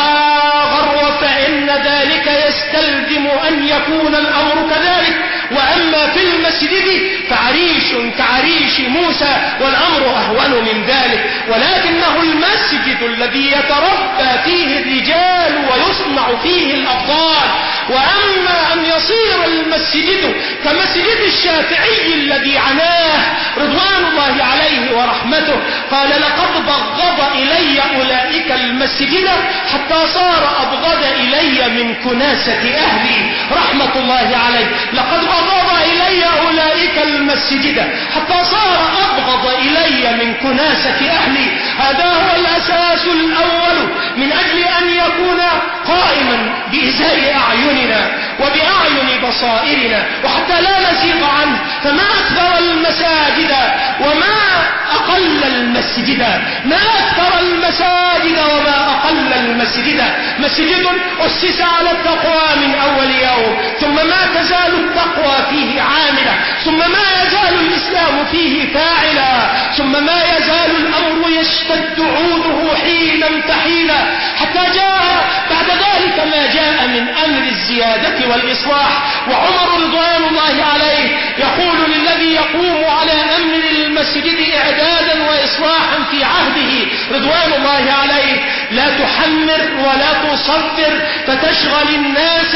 غر فإن ذلك يستلزم أن يكون الأمر كذلك. وأما في المسجد فعريش كعريش موسى والأمر أهون من ذلك، ولكنه المسجد الذي يتربى فيه الرجال ويصنع فيه الأبطال. وأما أن يصير المسجد كمسجد الشافعي الذي عناه رضوان الله عليه ورحمته، قال لقد بغض إلي أولئك المسجد حتى صار أبغض إلي من كناسة أهلي رحمة الله عليه. لقد بغض إلي أولئك المسجد حتى صار أبغض إلي من كناسة أهلي. هذا هو الأساس الأول من أجل أن يكون قائما بإزاء أعيننا وبأعين بصائرنا وحتى لا نزيغ عنه. فما أكثر المساجد وما أقل المسجد، ما أكثر المساجد وما أقل المسجد. مسجد أسس على التقوى من أول يوم، ثم ما تزال التقوى فيه عاملة، ثم ما يزال الإسلام فيه فاعلا، ثم ما يزال الأمر يشتد عوده حينا فحينا، حتى جاء بعد ذلك ما جاء من أمر الزيادة والإصلاح. وعمر رضوان الله عليه يقول للذي يقوم على أمر المسجد إعدادا وإصلاحا في عهده رضوان الله عليه: لا تحمر ولا تصفر فتشغل الناس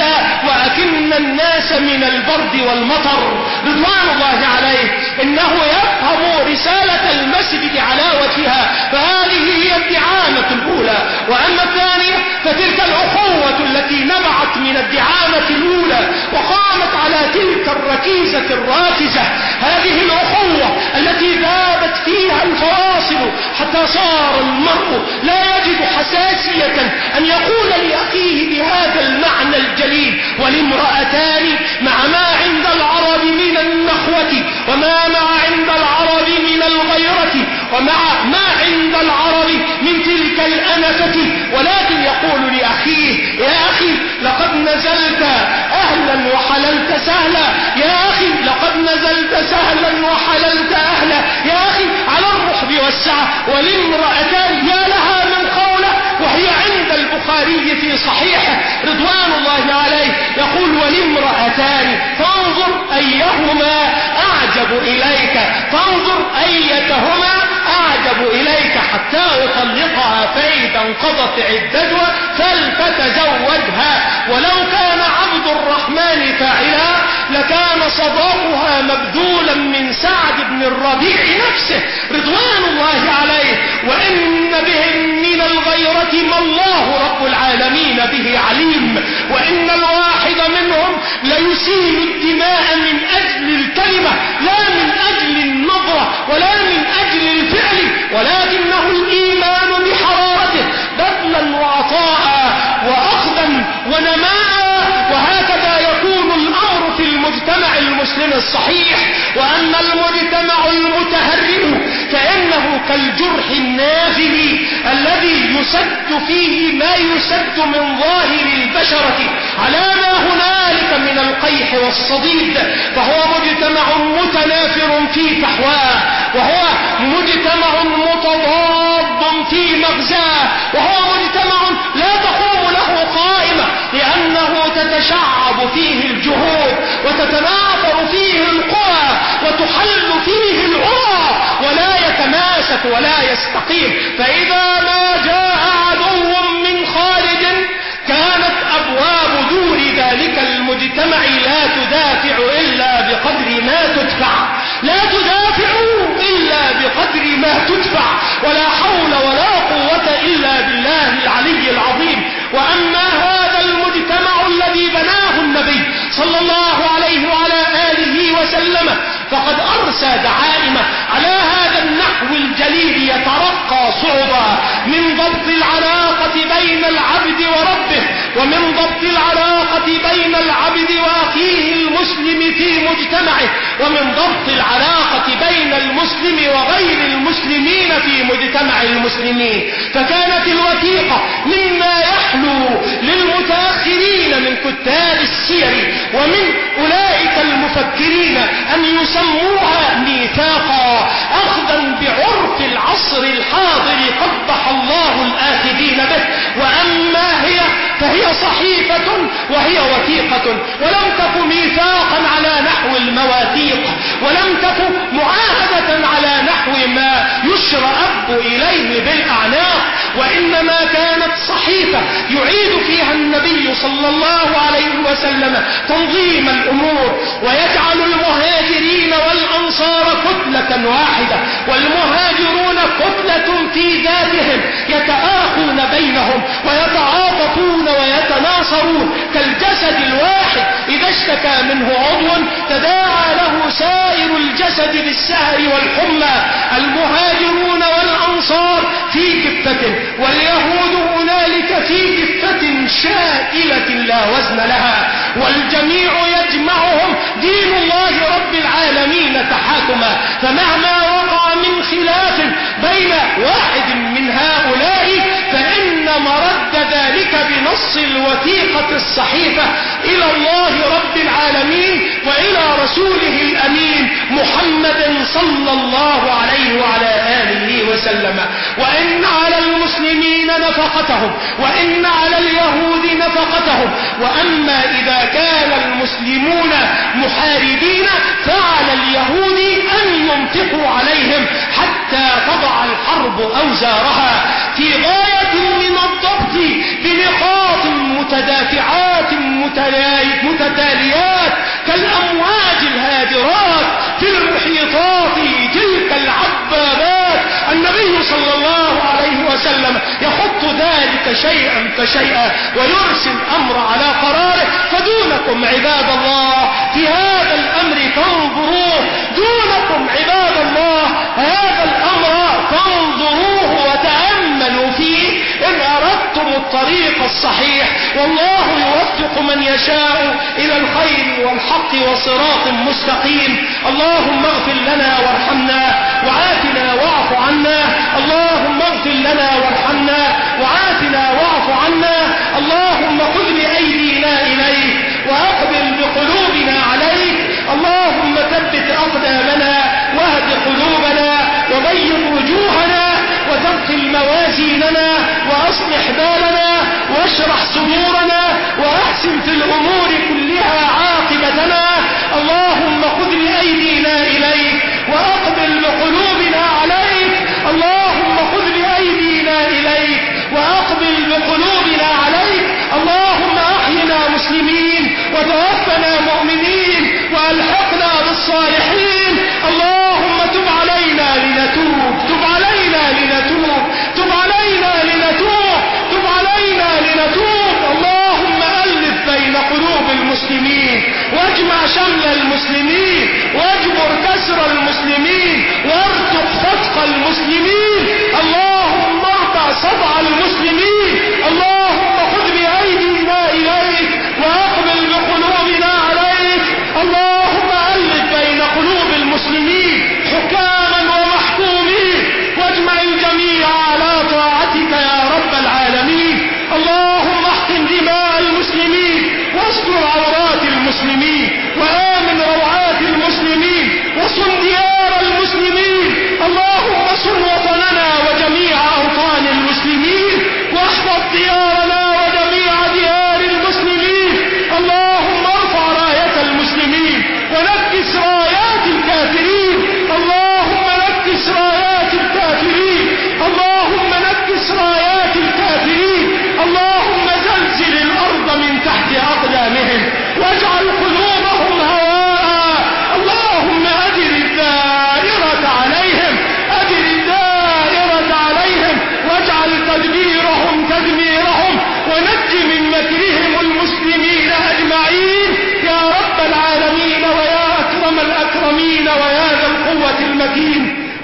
وأكن الناس من البرد والمطر رضوان الله عليه. إنه يفهم رسالة المسجد على وجهها، فهذه هي الدعامة الأولى. وأما الثانية فتلك الأخوة التي نبعت من الدعامة الأولى وقامت على تلك الركيزة الراكزة، هذه الأخوة التي ذابت فيها الفواصل حتى صار المرء لا يجد حساسية أن يقول لأخيه بهذا المعنى الجليل: والامرأتان مع ما عند العرب من النخوة وما مع عند العرب من الغيرة ومع ما عند العرب من تلك الأنفة. ولكن يقول لأخيه: يا أخي لقد نزلت أهلا وحللت سهلا، يا أخي لقد نزلت سهلا وحللت أهلا، يا أخي على الرحب والسعة. والامرأتان يا لها من قولة، وهي عند البخاري في صحيحه رضوان الله عليه يقول: والامرأتان فانظر أيهما أعجب إليك، فانظر أيتهما أعجب إليك حتى يطلقها فإذا انقضت عدتها فلتتزوجها. ولو كان عبد الرحمن فاعلا لكان صداقها مبذولا من سعد بن الربيع نفسه رضوان الله عليه. وإن بهم من الغيرة ما الله رب العالمين به عليم. وإن الواحد منهم ليسيل الدماء من أجل الكلمة لا من أجل النظرة ولا من أجل الفعل، ولكنه الإيمان بحرارته بذلا الصحيح. وأما المجتمع المتهرب فإنه كالجرح النافذ الذي يسد فيه ما يسد من ظاهر البشرة على ما هنالك من القيح والصديد، فهو مجتمع متنافر في فحواه، وهو مجتمع متضاد في مغزاه، وهو مجتمع لا تقوم له قائمة، لأنه تتشعب فيه الجهود وتتناثر فيه القوى وتحل فيه العرى، ولا يتماسك ولا يستقيم. فإذا ما جاء عدو من خارج كانت أبواب دور ذلك المجتمع لا تدافع إلا بقدر ما تدفع، لا تدافع إلا بقدر ما تدفع، ولا حول ولا قوة إلا بالله العلي العظيم. وأما هذا المجتمع الذي بناه النبي صلى الله عليه وعلى آله وسلم فقد أرسى دعائم على هذا النحو الجليل يترقى صعبا من ضبط العلاقة بين العبد وربه، ومن ضبط العلاقة بين العبد وأخيه المسلم في مجتمعه، ومن ضبط العلاقة بين المسلم وغير المسلمين في مجتمع المسلمين. فكانت الوثيقة مما يحلو للمتأخرين من كتاب السير ومن أولئك المفكرين أن يسموها ميثاقا، أخذا بعرف العصر الحاضر قبح الله الآخذين به. وأما هي فهي صحيفة وهي وثيقة، ولم تك ميثاقا على نحو المواثيق، ولم تك معاهدة على نحو ما يشرأب إليه بالأعناق، وإنما كانت صحيفة يعيد فيها النبي صلى الله عليه وسلم تنظيم الأمور، ويجعل المهاجرين والأنصار كتلة واحدة، والمهاجرون كتلة في ذاتهم يتآخون بينهم ويتعاطفون ويتناصرون كالجسد الواحد، إذا اشتكى منه عضو تداعى له سائر الجسد بالسهر والحمى. المهاجرون والأنصار في كفة، واليهود هنالك في كفة شائلة لا وزن لها، والجميع يجمعهم دين الله رب العالمين تحاكما. فمهما وقع من خلاف بين واحد من هؤلاء فإن مرد ذلك بنص الوثيقة الصحيفة إلى الله رب العالمين وإلى رسوله الأمين محمد صلى الله عليه وعلى آله وسلم. وإن على المسلمين نفقتهم، وإن على اليهود نفقتهم. وأما إذا كان المسلمون محاربين فعلى اليهود أن ينفقوا عليهم حتى تضع الحرب أوزارها، في غاية من الضبط بنقاط متدافعات متتاليات كالأمواج الهادرات في المحيطات تلك العبابات. النبي صلى الله عليه وسلم يخط ذلك شيئا فشيئا ويرسل الأمر على قراره. فدونكم عباد الله في هذا الأمر تنظروه، دونكم عباد الله هذا الأمر تنظروه وتأملوا فيه إن أردتم الطريق الصحيح، والله يوفق من يشاء إلى الخير والحق وصراط مستقيم. اللهم اغفر لنا وارحمنا وعافنا واعف عنا، اللهم اغفر لنا وارحمنا وعافنا واعف عنا. اللهم خذ بأيدينا إليك وأقبل بقلوبنا عليك، اللهم ثبت أقدامنا واهد قلوبنا وبيض وجوهنا وثقل موازيننا وأصلح بالنا واشرح صدورنا وأحسن في الأمور كلها عاقبتنا. اللهم خذ بأيدينا إليك وأقبل بقلوبنا عليك، اللهم خذ بأيدينا إليك وأقبل بقلوبنا عليك. اللهم أحينا مسلمين وتوفنا مؤمنين وألحقنا بالصالحين. اللهم تب علينا لنتوب، تب علينا لنتوب، تب علينا لنتوب، تب علينا لنتوب. اللهم ألف بين قلوب المسلمين واجمع شمل المسلمين واجبر كسر المسلمين وارتق فتق المسلمين. اللهم ارفع صدع المسلمين. اللهم خذ بأيدينا إليك وأقبل بقلوبنا عليك. اللهم ألف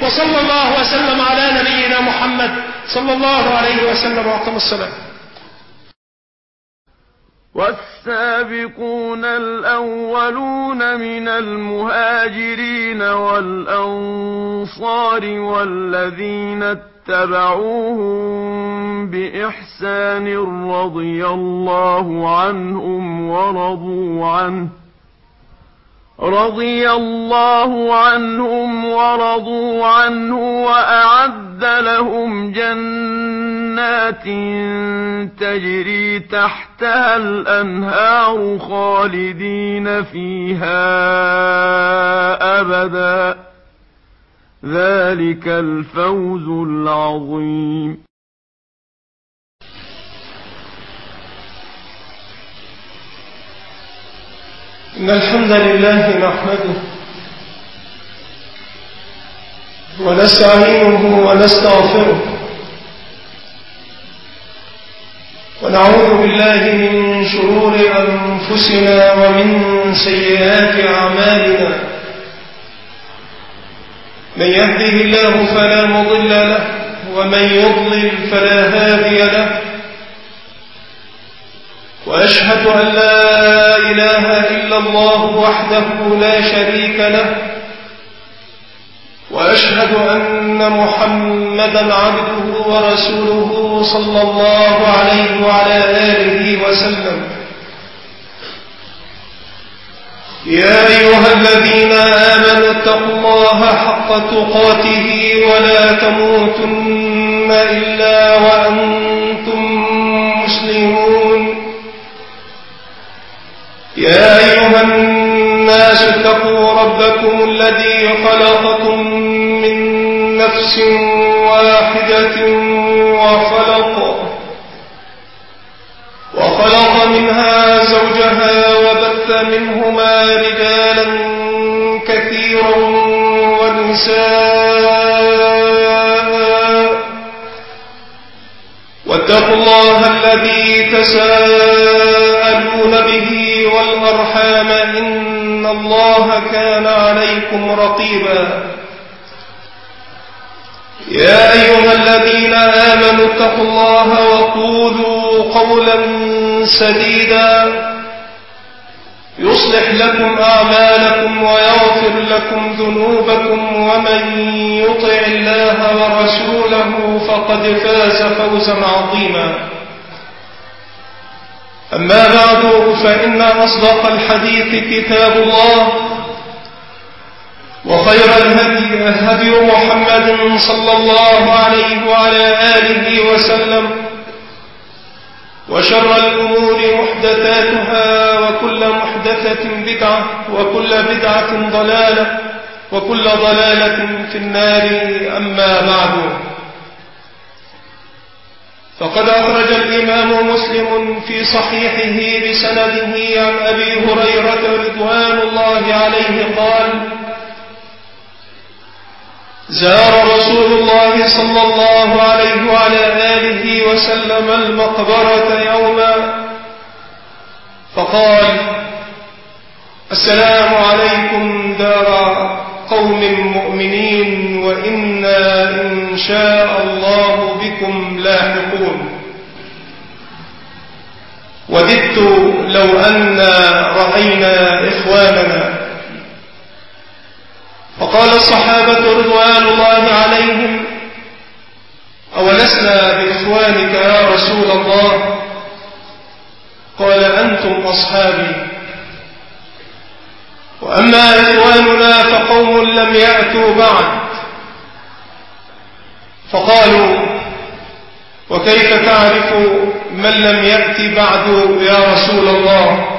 وصلى الله وسلم على نبينا محمد صلى الله عليه وسلم وأقم الصلاة. والسابقون الأولون من المهاجرين والأنصار والذين اتبعوهم بإحسان رضي الله عنهم ورضوا عنه رضي الله عنهم ورضوا عنه وأعد لهم جنات تجري تحتها الأنهار خالدين فيها أبدا ذلك الفوز العظيم. إن الحمد لله نحمده ونستعينه ونستغفره ونعوذ بالله من شرور أنفسنا ومن سيئات أعمالنا. من يهده الله فلا مضل له ومن يضلل فلا هادي له. وأشهد أن لا إله إلا الله وحده لا شريك له. وأشهد أن محمدا عبده ورسوله صلى الله عليه وعلى آله وسلم. يا أيها الذين آمنوا اتقوا الله حق تقاته ولا تموتن إلا وأنتم مسلمون. يا أيها الناس اتقوا ربكم الذي خلقكم من نفس واحدة وخلق وخلق منها زوجها وبث منهما رجالا كثيرا ونساء. واتقوا الله الذي تساءلون به والأرحام إن الله كان عليكم رقيبا. يا أيها الذين آمنوا اتقوا الله وقولوا قولا سديدا يصلح لكم أعمالكم ويغفر لكم ذنوبكم ومن يطع الله ورسوله فقد فاز فوزا عظيما. أما بعد فإن أصدق الحديث كتاب الله وخير الهدي هدي محمد صلى الله عليه وعلى آله وسلم وشر الأمور محدثاتها وكل محدثة بدعة وكل بدعة ضلالة وكل ضلالة في النار. أما بعد فقد أخرج الإمام مسلم في صحيحه بسنده عن أبي هريرة رضوان الله عليه قال: زار رسول الله صلى الله عليه وعلى آله وسلم المقبرة يوما فقال: السلام عليكم دار قوم مؤمنين وإنا إن شاء الله بكم لاحقون. وددت لو أن رأينا إخواننا. فقال الصحابة رضوان الله عليهم: أولسنا بإخوانك يا رسول الله؟ قال: أنتم أصحابي. وأما إخواننا فقوم لم يأتوا بعد. فقالوا: وكيف تعرف من لم يأتي بعد يا رسول الله؟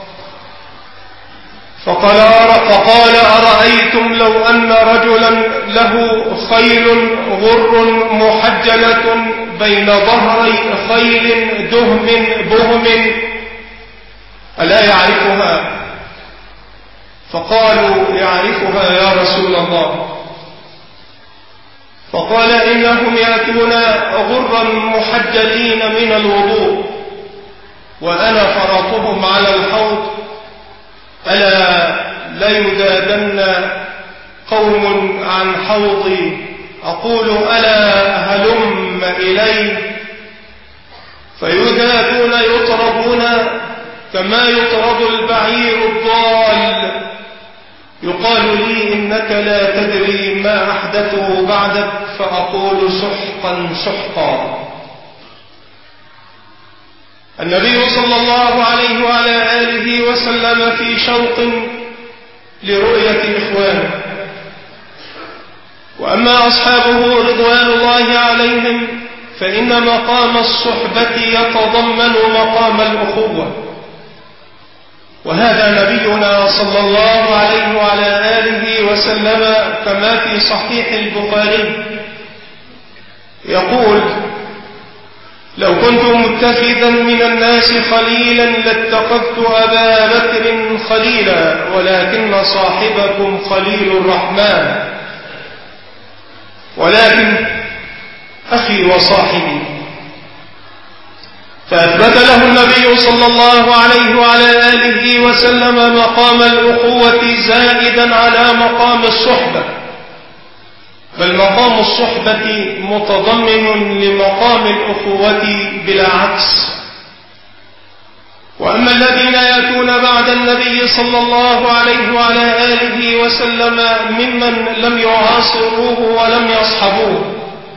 فقال فقال أرأيتم لو أن رجلا له خيل غر محجلة بين ظهري خيل دهم بهم ألا يعرفها؟ فقالوا: يعرفها يا رسول الله. فقال: إنهم يأتون غرا محجلين من الوضوء وأنا فرطهم على الحوض، ألا ليذادن قوم عن حوضي أقول ألا هلم إلي، فيذهبون يطردون كما يطرد البعير الضال. يقال لي إنك لا تدري ما أحدثه بعدك، فأقول سحقا سحقا. النبي صلى الله عليه وعلى آله وسلم في شوق لرؤية إخوانه، وأما أصحابه رضوان الله عليهم فإن مقام الصحبة يتضمن مقام الأخوة، وهذا نبينا صلى الله عليه وعلى آله وسلم كما في صحيح البخاري يقول: لو كنت متخذا من الناس خليلا لاتخذت أبا بكر خليلا، ولكن صاحبكم خليل الرحمن، ولكن أخي وصاحبي. فأثبت له النبي صلى الله عليه وعلى آله وسلم مقام الأخوة زائدا على مقام الصحبة، بل مقام الصحبة متضمن لمقام الأخوة بلا عكس. وأما الذين يأتون بعد النبي صلى الله عليه وعلى آله وسلم ممن لم يعاصروه ولم يصحبوه،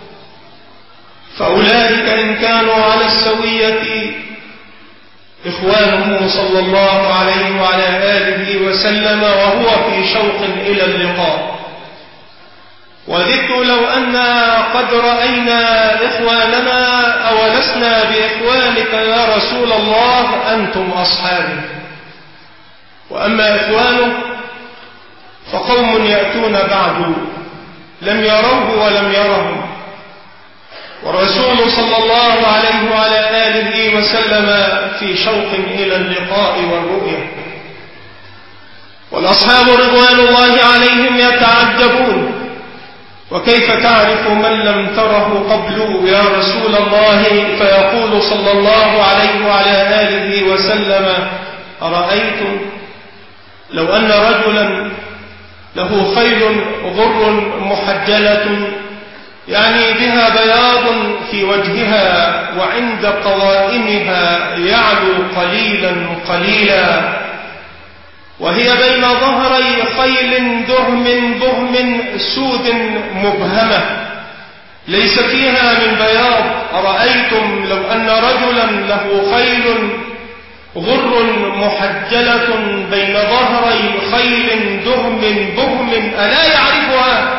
فأولئك إن كانوا على السوية إخوانه صلى الله عليه وعلى آله وسلم وهو في شوق إلى اللقاء. وذدت لو أنا قد رأينا إخواننا أولسنا بإخوانك يا رسول الله، أنتم أصحابي. وأما إخوانه فقوم يأتون بعد لم يروه ولم يرهم، والرسول صلى الله عليه وعلى آله وسلم في شوق إلى اللقاء والرؤية. والأصحاب رضوان الله عليهم يتعجبون: وكيف تعرف من لم تره قبل يا رسول الله؟ فيقول صلى الله عليه وعلى آله وسلم: أرأيتم لو أن رجلا له خيل غر محجلة، يعني بها بياض في وجهها وعند قوائمها يعلو قليلا قليلا، وهي بين ظهري خيل دهم بهم سود مبهمة ليس فيها من بياض. أرأيتم لو أن رجلا له خيل غر محجلة بين ظهري خيل دهم بهم ألا يعرفها؟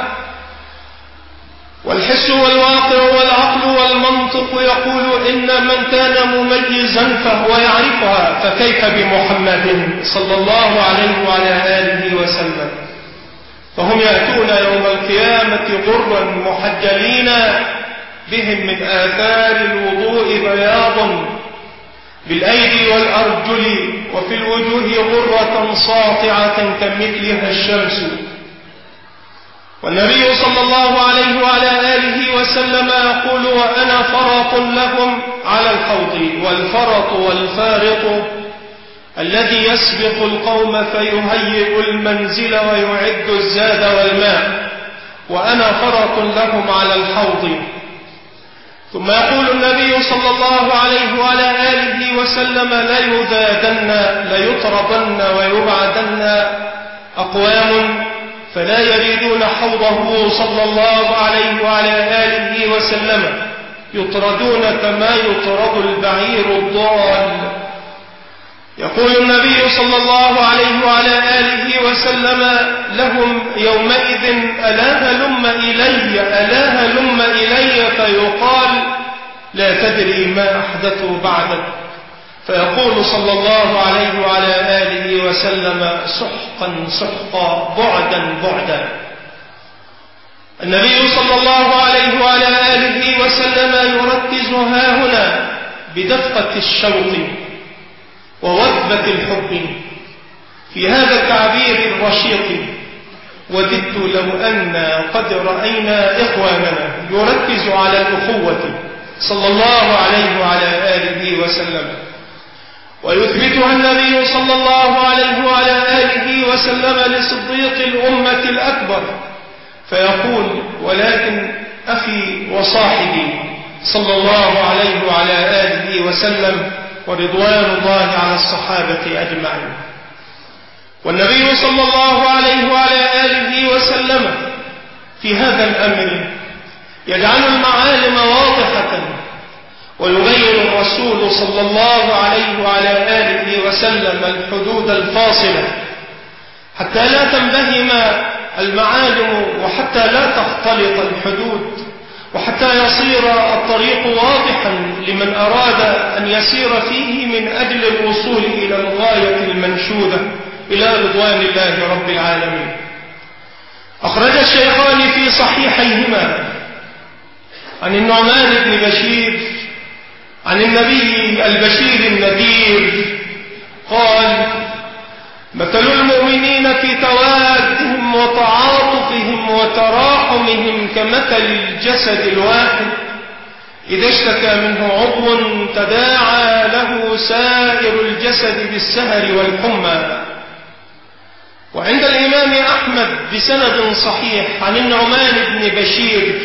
والحس والواقع والعقل والمنطق يقول إن من كان مميزا فهو يعرفها، فكيف بمحمد صلى الله عليه وعلى آله وسلم؟ فهم يأتون يوم القيامة غرا محجلين بهم من آثار الوضوء بياض بالأيدي والأرجل، وفي الوجوه غرة ساطعة كمثلها الشمس. والنبي صلى الله عليه وعلى آله وسلم يقول: وأنا فرط لهم على الحوض، والفرط والفارط الذي يسبق القوم فيهيئ المنزل ويعد الزاد والماء، وأنا فرط لهم على الحوض. ثم يقول النبي صلى الله عليه وعلى آله وسلم: ليذادن ليطردن ويبعدن أقوام فلا يريدون حوضه صلى الله عليه وعلى آله وسلم، يطردون كما يطرد البعير الضال. يقول النبي صلى الله عليه وعلى آله وسلم لهم يومئذ: ألا هلم إلي ألا هلم إلي، فيقال: لا تدري ما أحدثوا بعدك، فيقول صلى الله عليه وعلى آله وسلم: سحقا سحقا، بعدا بعدا. النبي صلى الله عليه وعلى آله وسلم يركز هاهنا بدفقة الشوق ووثبة الحب في هذا التعبير الرشيق: وددت لو أن قد رأينا إخواننا. يركز على الأخوة صلى الله عليه وعلى آله وسلم. ويثبتها النبي صلى الله عليه وعلى آله وسلم لصديق الأمة الأكبر فيقول: ولكن أخي وصاحبي صلى الله عليه وعلى آله وسلم، ورضوان الله على الصحابة أجمعين. والنبي صلى الله عليه وعلى آله وسلم في هذا الأمر يجعل المعالم واضحة، ويبين الرسول صلى الله عليه وعلى آله وسلم الحدود الفاصلة حتى لا تنبهم المعالم، وحتى لا تختلط الحدود، وحتى يصير الطريق واضحا لمن أراد أن يسير فيه من أجل الوصول إلى الغاية المنشودة إلى رضوان الله رب العالمين. أخرج الشيخان في صحيحيهما عن النعمان بن بشير عن النبي البشير النذير قال: مثل المؤمنين في توادهم وتعاطفهم وتراحمهم كمثل الجسد الواحد إذا اشتكى منه عضو تداعى له سائر الجسد بالسهر والحمى. وعند الإمام أحمد بسند صحيح عن النعمان بن بشير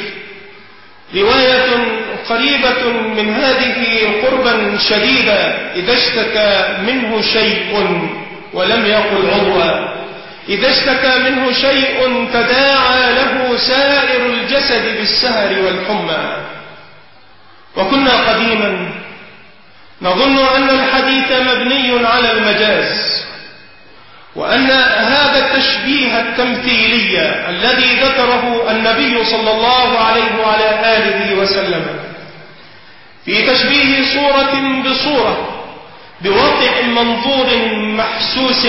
رواية قريبة من هذه قربا شديدا: إذا اشتكى منه شيء، ولم يقل عضوا، إذا اشتكى منه شيء تداعى له سائر الجسد بالسهر والحمى. وكنا قديما نظن أن الحديث مبني على المجاز، وأن هذا التشبيه التمثيلي الذي ذكره النبي صلى الله عليه وعلى آله وسلم في تشبيه صورة بصورة بواقع منظور محسوس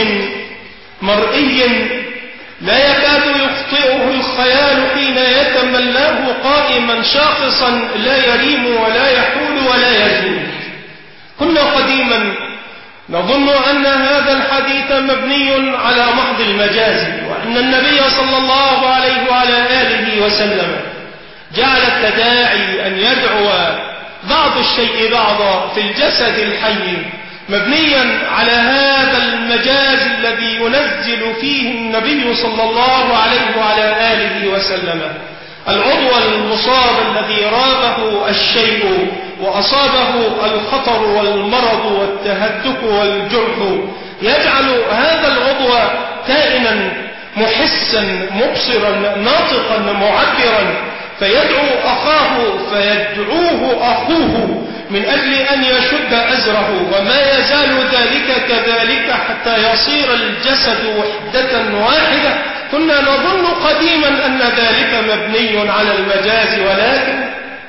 مرئي لا يكاد يخطئه الخيال حين يتملاه قائما شاخصا لا يريم ولا يحول ولا يزول. كنا قديما نظن أن هذا الحديث مبني على محض المجاز، وأن النبي صلى الله عليه وعلى آله وسلم جعل التداعي أن يدعو بعض الشيء بعضا في الجسد الحي مبنيا على هذا المجاز الذي ينزل فيه النبي صلى الله عليه وعلى آله وسلم العضو المصاب الذي رابه الشيء وأصابه الخطر والمرض والتهتك والجرح، يجعل هذا العضو كائنا محسا مبصرا ناطقا معبرا، فيدعو أخاه فيدعوه أخوه من أجل أن يشد أزره، وما يزال ذلك كذلك حتى يصير الجسد وحدة واحدة. كنا نظن قديما أن ذلك مبني على المجاز، ولكن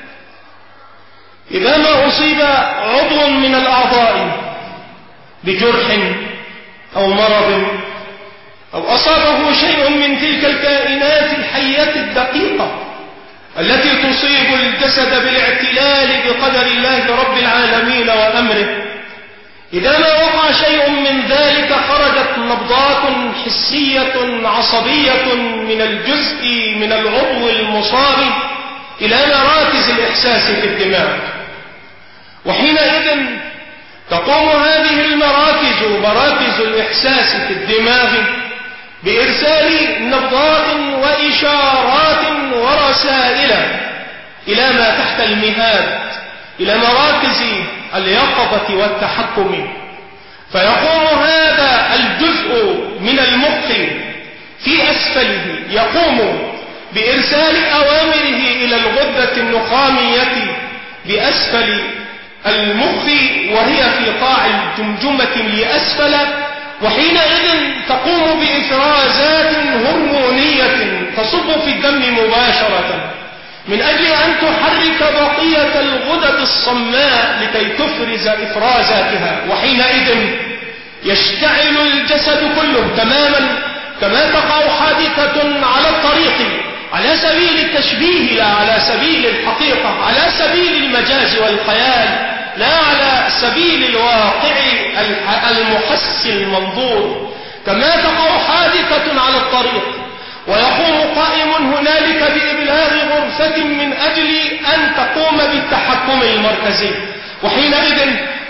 إذا ما أصيب عضو من الأعضاء بجرح أو مرض أو أصابه شيء من تلك الكائنات الحية الدقيقة التي تصيب الجسد بالاعتلال بقدر الله رب العالمين وأمره، إذا ما وقع شيء من ذلك خرجت نبضات حسية عصبية من الجزء من العضو المصاب إلى مراكز الإحساس في الدماغ، وحينئذ تقوم هذه المراكز مراكز الإحساس في الدماغ بإرسال نبضات وإشارات ورسائل إلى ما تحت المهاد، إلى مراكز اليقظة والتحكم، فيقوم هذا الجزء من المخ في أسفله يقوم بإرسال أوامره إلى الغدة النخامية بأسفل المخ وهي في قاع الجمجمة لأسفل، وحينئذ تقوم بإفرازات هرمونية تصب في الدم مباشرة من أجل أن تحرك بقية الغدد الصماء لكي تفرز إفرازاتها، وحينئذ يشتعل الجسد كله تماما كما تقع حادثة على الطريق على سبيل التشبيه لا على سبيل الحقيقة، على سبيل المجاز والخيال لا على سبيل الواقع المحس المنظور، كما تقع حادثة على الطريق ويقوم قائم هنالك بإبلاغ غرفة من أجل أن تقوم بالتحكم المركزي، وحينئذ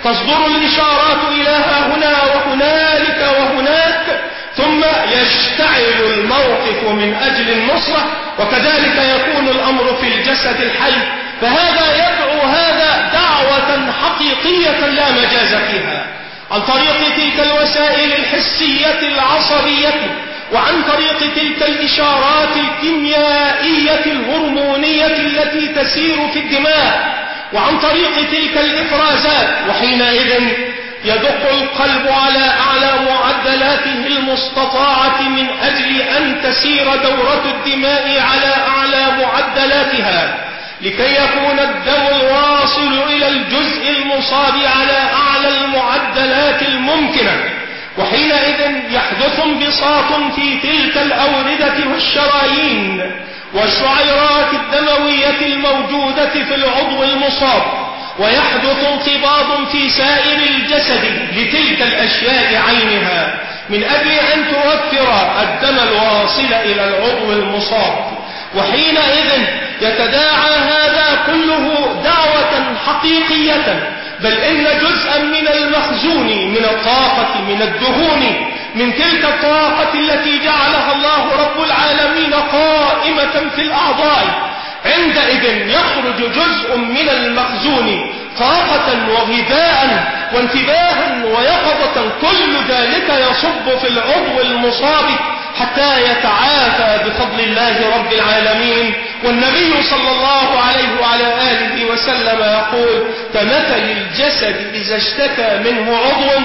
تصدر الإشارات إلى هنا وهنالك وهناك، ثم يشتعل الموقف من أجل النصرة، وكذلك يكون الأمر في الجسد الحي. فهذا يدعو هذا دعوة حقيقية لا مجاز فيها، عن طريق تلك الوسائل الحسية العصبية، وعن طريق تلك الإشارات الكيميائية الهرمونية التي تسير في الدماء، وعن طريق تلك الإفرازات. وحينئذ يدق القلب على أعلى معدلاته المستطاعة من أجل أن تسير دورة الدماء على أعلى معدلاتها، لكي يكون الدم الواصل إلى الجزء المصاب على أعلى المعدلات الممكنة. وحينئذ يحدث انبساط في تلك الأوردة والشرايين والشعيرات الدموية الموجودة في العضو المصاب، ويحدث انقباض في سائر الجسد لتلك الأشياء عينها من أجل أن توفر الدم الواصل إلى العضو المصاب. وحينئذ يتداعى هذا كله دعوة حقيقية، بل إن جزءا من المخزون من الطاقة من الدهون من تلك الطاقة التي جعلها الله رب العالمين قائمة في الأعضاء، عندئذ يخرج جزء من المخزون طاقة وغذاء وانتباها ويقظة، كل ذلك يصب في العضو المصاب حتى يتعافى بفضل الله رب العالمين. والنبي صلى الله عليه وعلى آله وسلم يقول: كمثل الجسد إذا اشتكى منه عضو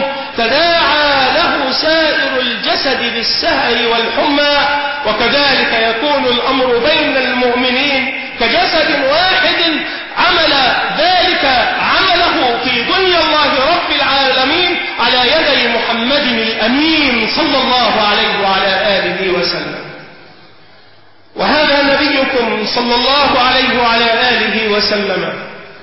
تداعى له سائر الجسد بالسهر والحمى، وكذلك يكون الأمر بين المؤمنين كجسد واحد عمل ذلك عمله في دنيا الله رب العالمين على يدي محمد الأمين صلى الله عليه وعلى آله وسلم. وهذا نبيكم صلى الله عليه وعلى آله وسلم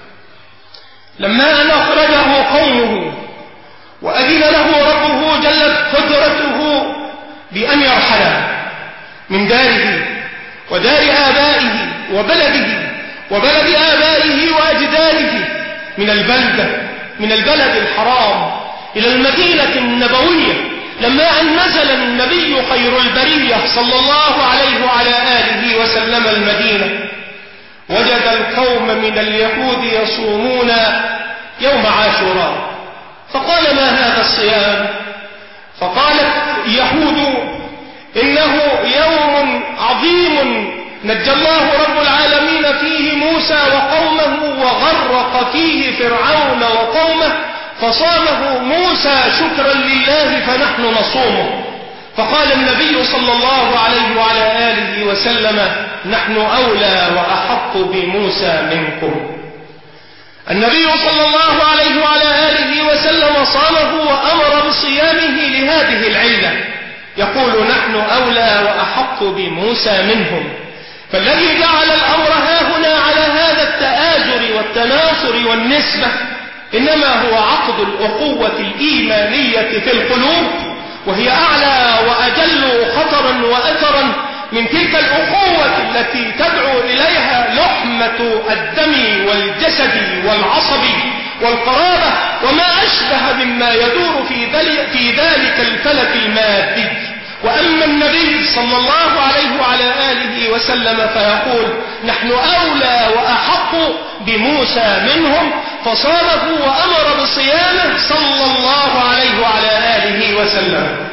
لما أن أخرجه قومه وأذن له ربه جلت قدرته بأن يرحل من داره ودار آبائه وبلده وبلد آبائه وأجداده، من البلدة من البلد الحرام إلى المدينة النبوية، لما أن نزل النبي خير البرية صلى الله عليه وعلى آله وسلم المدينة، وجد القوم من اليهود يصومون يوم عاشوراء، فقال: ما هذا الصيام؟ فقالت يهود: إنه يوم عظيم نجى الله رب العالمين فيه موسى وقومه وغرق فيه فرعون وقومه، فصامه موسى شكرا لله فنحن نصومه. فقال النبي صلى الله عليه وعلى آله وسلم: نحن أولى وأحق بموسى منكم. النبي صلى الله عليه وعلى آله وسلم صامه وأمر بصيامه لهذه العلة، يقول: نحن أولى وأحق بموسى منهم. فالذي جعل الأمر هاهنا على هذا التآزر والتناصر والنسبة إنما هو عقد الأخوة الإيمانية في القلوب، وهي أعلى وأجل خطرا وأثرا من تلك الأخوة التي تدعو إليها لحمة الدم والجسد والعصب والقرابة وما أشبه مما يدور في ذلك الفلك المادي. وأما النبي صلى الله عليه وعلى آله وسلم فيقول: نحن أولى وأحق بموسى منهم، فصامه وأمر بصيامه صلى الله عليه وعلى آله وسلم.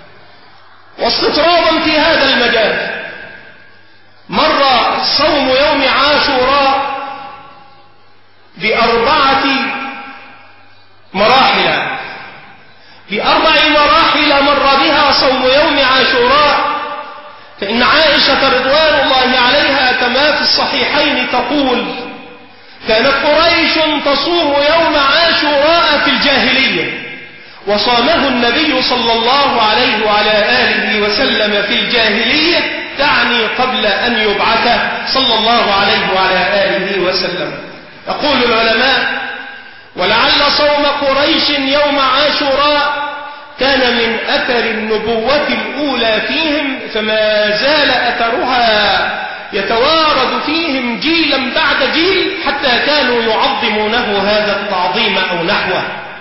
واستطرادا في هذا المجال، مر صوم يوم عاشوراء بأربعة مراحل بأربع مراحل مر بها صوم يوم عاشوراء. فإن عائشة رضوان الله عليها كما في الصحيحين تقول: كانت قريش تصوم يوم عاشوراء في الجاهلية، وصامه النبي صلى الله عليه وعلى آله وسلم في الجاهلية، تعني قبل أن يبعث صلى الله عليه وعلى آله وسلم. يقول العلماء: ولعل صوم قريش يوم عاشوراء كان من أثر النبوة الأولى فيهم، فما زال أثرها يتوارد فيهم جيلا بعد جيل حتى كانوا يعظمونه هذا التعظيم أو نحوه.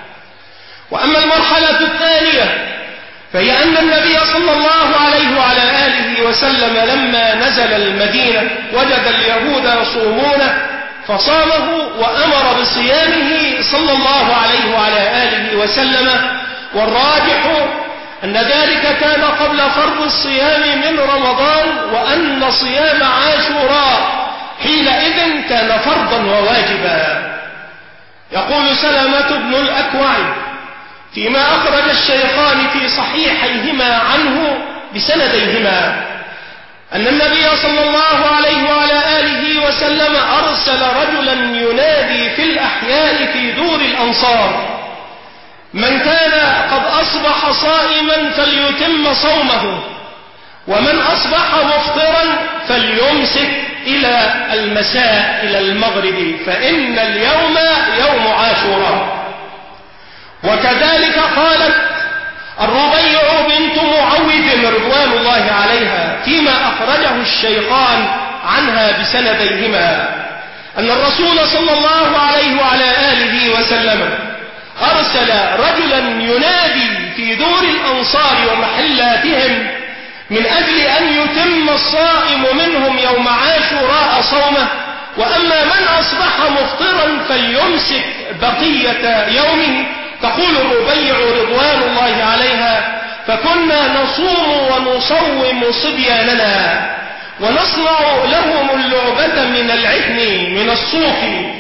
وأما المرحلة الثانية فهي أن النبي صلى الله عليه وعلى آله وسلم لما نزل المدينة وجد اليهود يصومونه فصامه وأمر بصيامه صلى الله عليه وعلى آله وسلم. والراجح أن ذلك كان قبل فرض الصيام من رمضان، وأن صيام عاشوراء حينئذ كان فرضا وواجبا. يقول سلمة بن الأكوع فيما أخرج الشيخان في صحيحيهما عنه بسنديهما أن النبي صلى الله عليه وعلى آله وسلم أرسل رجلا ينادي في الأحياء في دور الأنصار: من كان قد أصبح صائما فليتم صومه، ومن أصبح مفطرا فليمسك إلى المساء إلى المغرب، فإن اليوم يوم عاشوراء. وكذلك قالت الربيع بنت معوذ رضوان الله عليها فيما أخرجه الشيخان عنها بسنديهما أن الرسول صلى الله عليه وعلى آله وسلم أرسل رجلا ينادي في دور الأنصار ومحلاتهم من أجل أن يتم الصائم منهم يوم عاشوراء صومه، وأما من أصبح مفطرا فليمسك بقية يومه. تقول الربيع رضوان الله عليها: فكنا نصوم ونصوم صبياننا ونصنع لهم اللعبة من العهن من الصوف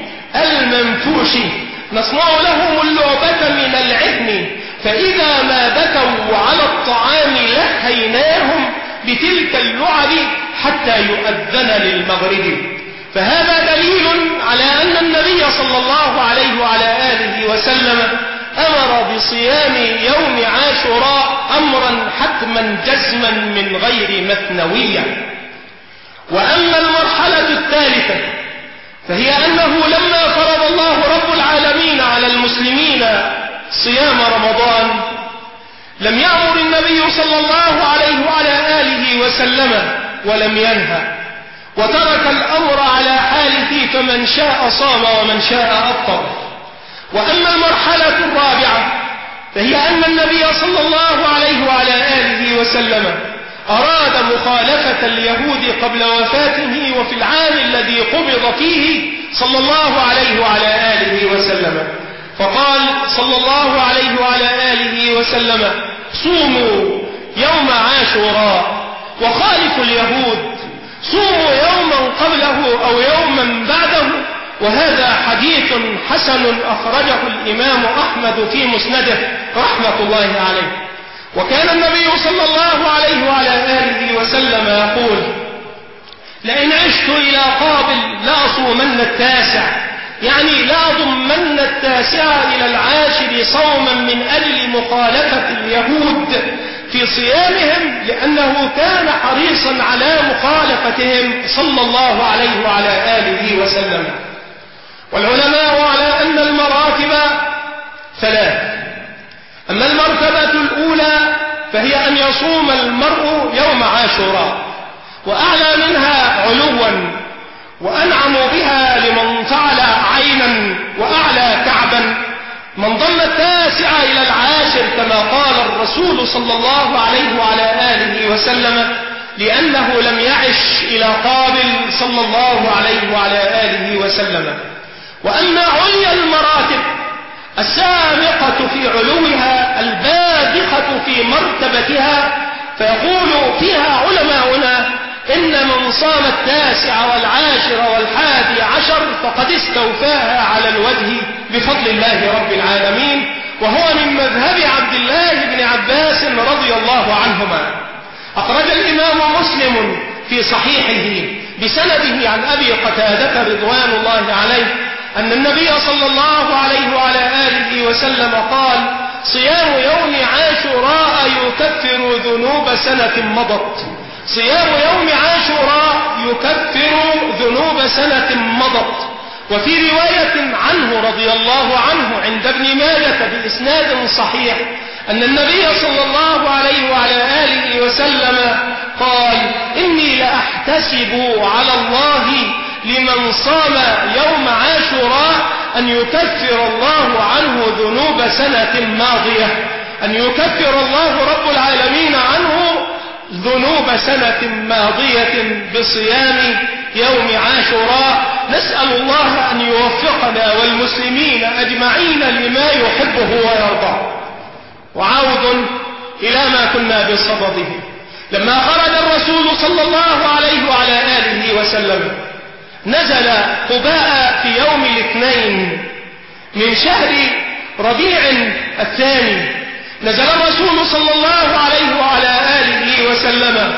المنفوش، نصنع لهم اللعبة من العهن، فإذا ما بكوا على الطعام لهيناهم بتلك اللعب حتى يؤذن للمغرب. فهذا دليل على أن النبي صلى الله عليه وعلى آله وسلم أمر بصيام يوم عاشوراء أمرا حتما جزما من غير مثنوية. وأما المرحلة الثالثة فهي أنه لما فرض الله رب العالمين على المسلمين صيام رمضان لم يأمر النبي صلى الله عليه وعلى آله وسلم ولم ينهى، وترك الأمر على حاله، فمن شاء صام ومن شاء أفطر. وأما المرحلة الرابعة فهي أن النبي صلى الله عليه وعلى آله وسلم أراد مخالفة اليهود قبل وفاته وفي العام الذي قبض فيه صلى الله عليه وعلى آله وسلم، فقال صلى الله عليه وعلى آله وسلم: صوموا يوم عاشوراء وخالفوا اليهود، صوموا يوما قبله أو يوما بعده. وهذا حديث حسن أخرجه الإمام أحمد في مسنده رحمة الله عليه. وكان النبي صلى الله عليه وعلى آله وسلم يقول: لئن عشت إلى قابل لأصومن التاسع، يعني لأضمن التاسع إلى العاشر صوما من أجل مخالفة اليهود في صيامهم، لأنه كان حريصا على مخالفتهم صلى الله عليه وعلى آله وسلم. والعلماء على أن المراتب ثلاث. أما المرتبة الأولى فهي أن يصوم المرء يوم عاشوراء، وأعلى منها علوا وأنعم بها لمن فعل عينا وأعلى كعبا من ضم التاسع إلى العاشر كما قال الرسول صلى الله عليه وعلى آله وسلم، لأنه لم يعش إلى قابل صلى الله عليه وعلى آله وسلم. وأما عليا المراتب السامقة في علوها الباذخة في مرتبتها فيقول فيها علماؤنا: إن من صام التاسع والعاشر والحادي عشر فقد استوفاها على الوجه بفضل الله رب العالمين، وهو من مذهب عبد الله بن عباس رضي الله عنهما. أخرج الإمام مسلم في صحيحه بسنده عن أبي قتادة رضوان الله عليه أن النبي صلى الله عليه وعلى آله وسلم قال: صيام يوم عاشوراء يكفر ذنوب سنة مضت. صيام يوم عاشوراء يكفر ذنوب سنة مضت. وفي رواية عنه رضي الله عنه عند ابن ماجة بإسناد صحيح أن النبي صلى الله عليه وعلى آله وسلم قال: إني لأحتسب على الله لمن صام يوم عاشوراء أن يكفر الله عنه ذنوب سنة ماضية، أن يكفر الله رب العالمين عنه ذنوب سنة ماضية بصيام يوم عاشوراء. نسأل الله أن يوفقنا والمسلمين أجمعين لما يحبه ويرضاه. وعود إلى ما كنا بصدده. لما خرج الرسول صلى الله عليه وعلى آله وسلم نزل قباء في يوم الاثنين من شهر ربيع الثاني. نزل الرسول صلى الله عليه وعلى آله وسلم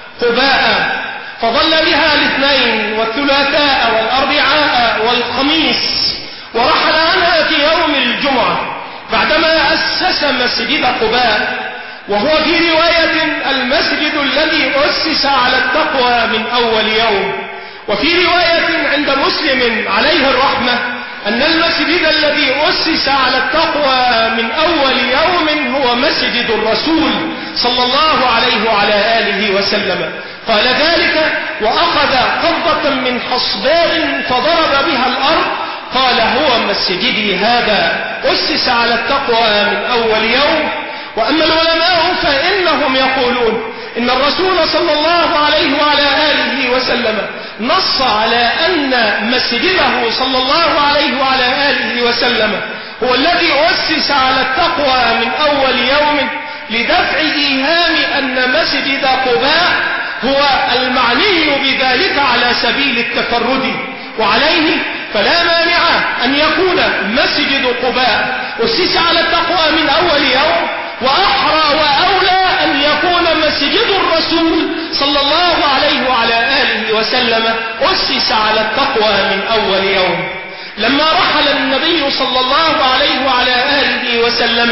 قباء، فظل بها الاثنين والثلاثاء والأربعاء والخميس، ورحل عنها في يوم الجمعة بعدما أسس مسجد قباء، وهو في رواية المسجد الذي أسس على التقوى من أول يوم، وفي رواية عند مسلم عليه الرحمة أن المسجد الذي أسس على التقوى من أول يوم هو مسجد الرسول صلى الله عليه وعلى آله وسلم. قال ذلك وأخذ قبضة من حصباء فضرب بها الأرض، قال هو مسجدي هذا أسس على التقوى من أول يوم. وأما العلماء فإنهم يقولون إن الرسول صلى الله عليه وعلى آله وسلم نص على أن مسجده صلى الله عليه وعلى آله وسلم هو الذي أسس على التقوى من أول يوم لدفع إيهام أن مسجد قباء هو المعني بذلك على سبيل التفرد، وعليه فلا مانع أن يكون مسجد قباء أسس على التقوى من أول يوم، وأحرى وأولى أن يكون مسجد الرسول صلى الله عليه وعلى آله وسلم أسس على التقوى من أول يوم. لما رحل النبي صلى الله عليه وعلى آله وسلم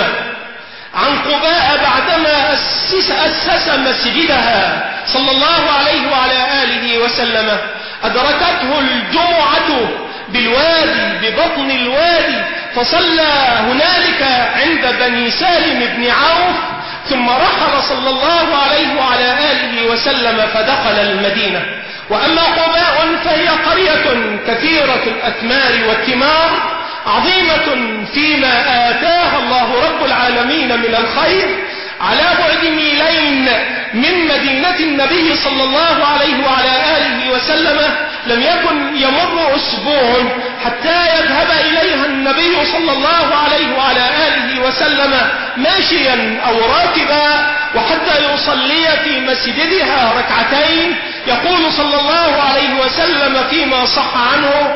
عن قباء بعدما أسس, أسس مسجدها صلى الله عليه وعلى آله وسلم، أدركته الجمعة بالوادي ببطن الوادي، فصلى هنالك عند بني سالم بن عوف، ثم رحل صلى الله عليه وعلى آله وسلم فدخل المدينة. وأما قباء فهي قرية كثيرة الأثمار والثمار، عظيمة فيما آتاها الله رب العالمين من الخير، على بعد ميلين من مدينة النبي صلى الله عليه وعلى آله وسلم. لم يكن يمر أسبوع حتى يذهب إليها النبي صلى الله عليه وعلى آله وسلم ماشيا أو راكبا، وحتى يصلي في مسجدها ركعتين. يقول صلى الله عليه وسلم فيما صح عنه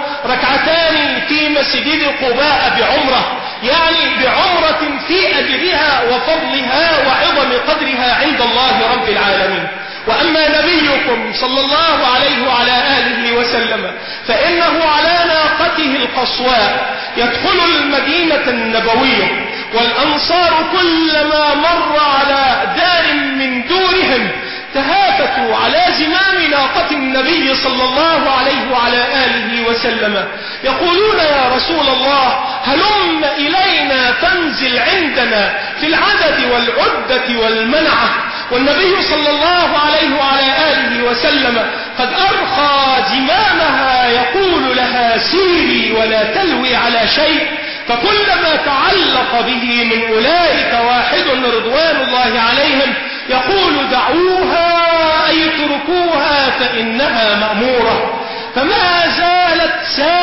ركعتان في مسجد قباء بعمرة، يعني بعمرة في أجرها وفضلها وعظم قدرها عند الله رب العالمين. وأما نبيكم صلى الله عليه وعلى آله وسلم فإنه على ناقته القصواء يدخل المدينة النبوية، والأنصار كلما مر على دار من دورهم تهافتوا على زمام ناقة النبي صلى الله عليه وعلى آله وسلم، يقولون يا رسول الله هلم إلينا تنزل عندنا في العدد والعدة والمنعة. والنبي صلى الله عليه وعلى آله وسلم قد أرخى زمامها يقول لها سيري ولا تلوي على شيء، فكلما تعلق به من أولئك واحد رضوان الله عليهم يقول دعوها أي اتركوها فإنها مأمورة. فما زالت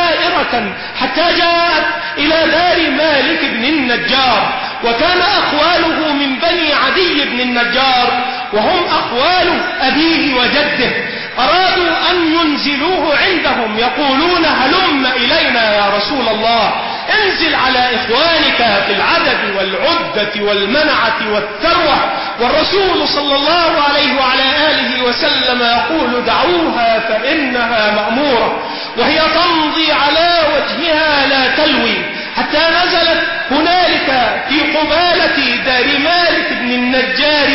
سائرة حتى جاءت إلى دار مالك بن النجار، وكان أخواله من بني عدي بن النجار وهم أخوال أبيه وجده، أرادوا أن ينزلوه عندهم، يقولون هلم إلينا يا رسول الله انزل على إخوانك في العدد والعدة والمنعة والثروة. والرسول صلى الله عليه وعلى آله وسلم يقول دعوها فإنها مأمورة، وهي تمضي على وجهها لا تلوي، حتى نزلت هنالك في قبالة دار مالك بن النجار